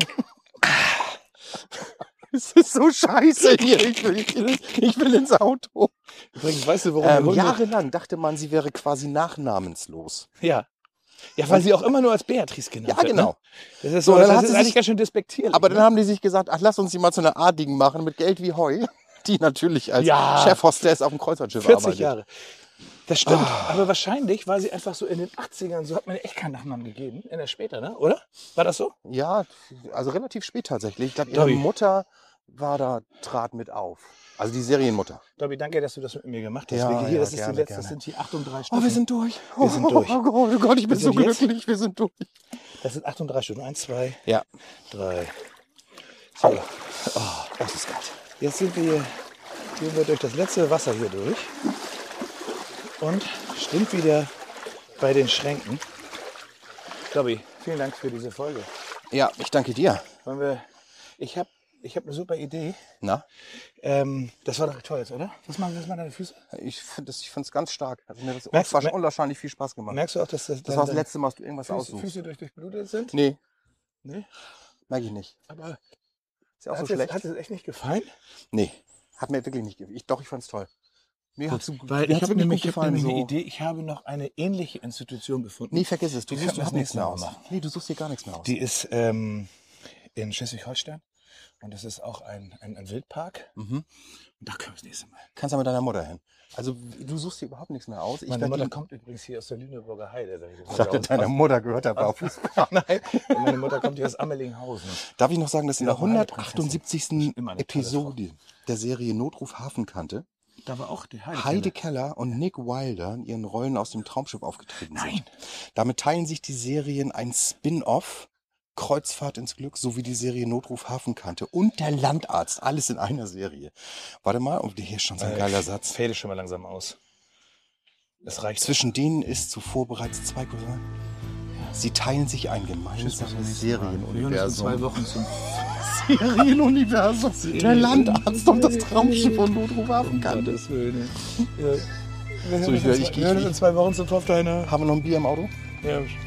Es ist so scheiße hier. Ich will ins Auto. Übrigens, weißt du, warum die Hunde... Jahrelang dachte man, sie wäre quasi nachnamenslos. Ja. Ja, weil sie auch immer nur als Beatrice genannt Ja, wird. genau. Ne? Das ist, So, so, dann das hat ist sie eigentlich sich- ganz schön despektierlich. Aber dann ne? haben die sich gesagt, ach, lass uns die mal zu einer Adligen machen mit Geld wie Heu. Die natürlich als Ja. Chefhostess auf dem Kreuzfahrtschiff 40 arbeitet. Jahre. Das stimmt. Aber wahrscheinlich war sie einfach so in den 80ern, so hat man ihr echt keinen Nachnamen gegeben. In der später, ne? Oder? War das so? Ja, also relativ spät tatsächlich. Ich glaube, ihre Dobby. Mutter trat mit auf. Also die Serienmutter. Dobby, danke, dass du das mit mir gemacht hast. Ja, hier, ja, das ist gerne, die letzte, gerne. das sind hier 38 Oh, Stunden. wir sind durch. Wir sind durch. Oh Gott, oh Gott, ich bin Wir so sind jetzt- glücklich. Wir sind durch. Das sind 38 Stunden. 1, 2, Ja. 3. So, Das ist geil. jetzt gehen wir durch das letzte Wasser hier durch. Und sind wieder bei den Schränken. Dobby, vielen Dank für diese Folge. Ja, ich danke dir. Ich hab eine super Idee. Na, Das war doch toll jetzt, oder? Was machen deine Füße? ich finde es ganz stark. Also mir hat Merkst- das unwahrscheinlich viel Spaß gemacht. Merkst du auch, dass Das war das letzte Mal, dass du irgendwas aussuchst. Füße durchblutet sind? Nee, Nee. merke ich nicht. Aber Ist ja auch so hat schlecht. es echt nicht gefallen? Nee, hat mir wirklich nicht gefallen. Doch, ich fand's toll. Mir hat's so, Weil mir ich hat's habe wirklich nämlich, gut gefallen. eine So. Idee. Ich habe noch eine ähnliche Institution gefunden. Nee, vergiss es. Du Die suchst können wir überhaupt das nichts nächste mehr Mal aus. machen. Nee, du suchst hier gar nichts mehr aus. Die ist in Schleswig-Holstein. Und das ist auch ein Wildpark. Mhm. Und da können wir das nächste Mal. Kannst du mit deiner Mutter hin. Also du suchst hier überhaupt nichts mehr aus. Ich Meine werd Mutter die- kommt übrigens hier aus der Lüneburger Heide. Ich dachte, deiner Mutter gehört der Barfuß. Nein, meine Mutter kommt hier aus Ammelinghausen. Darf ich noch sagen, dass in Ja, der meine 178. Immer eine tolle Episode der Serie Notruf Hafenkante Da war auch die Heide Keller und Nick Wilder in ihren Rollen aus dem Traumschiff aufgetreten sind. Nein. Damit teilen sich die Serien ein Spin-off, Kreuzfahrt ins Glück, sowie die Serie Notruf Hafenkante und der Landarzt, alles in einer Serie. Warte mal, oh, hier ist schon so ein geiler Satz. Fäde schon mal langsam aus. Das reicht. Zwischen denen ist zuvor bereits 2 Cousins. Sie teilen sich ein gemeinsames Serienuniversum. 2 Wochen zum Serienuniversum. Der Landarzt und das Traumschiff von Notruf Hafenkanto. Gottes Willen. Ja. So, ich gehe. Wir hören uns in 2 Wochen zum Torf deiner. Haben wir noch ein Bier im Auto? Ja,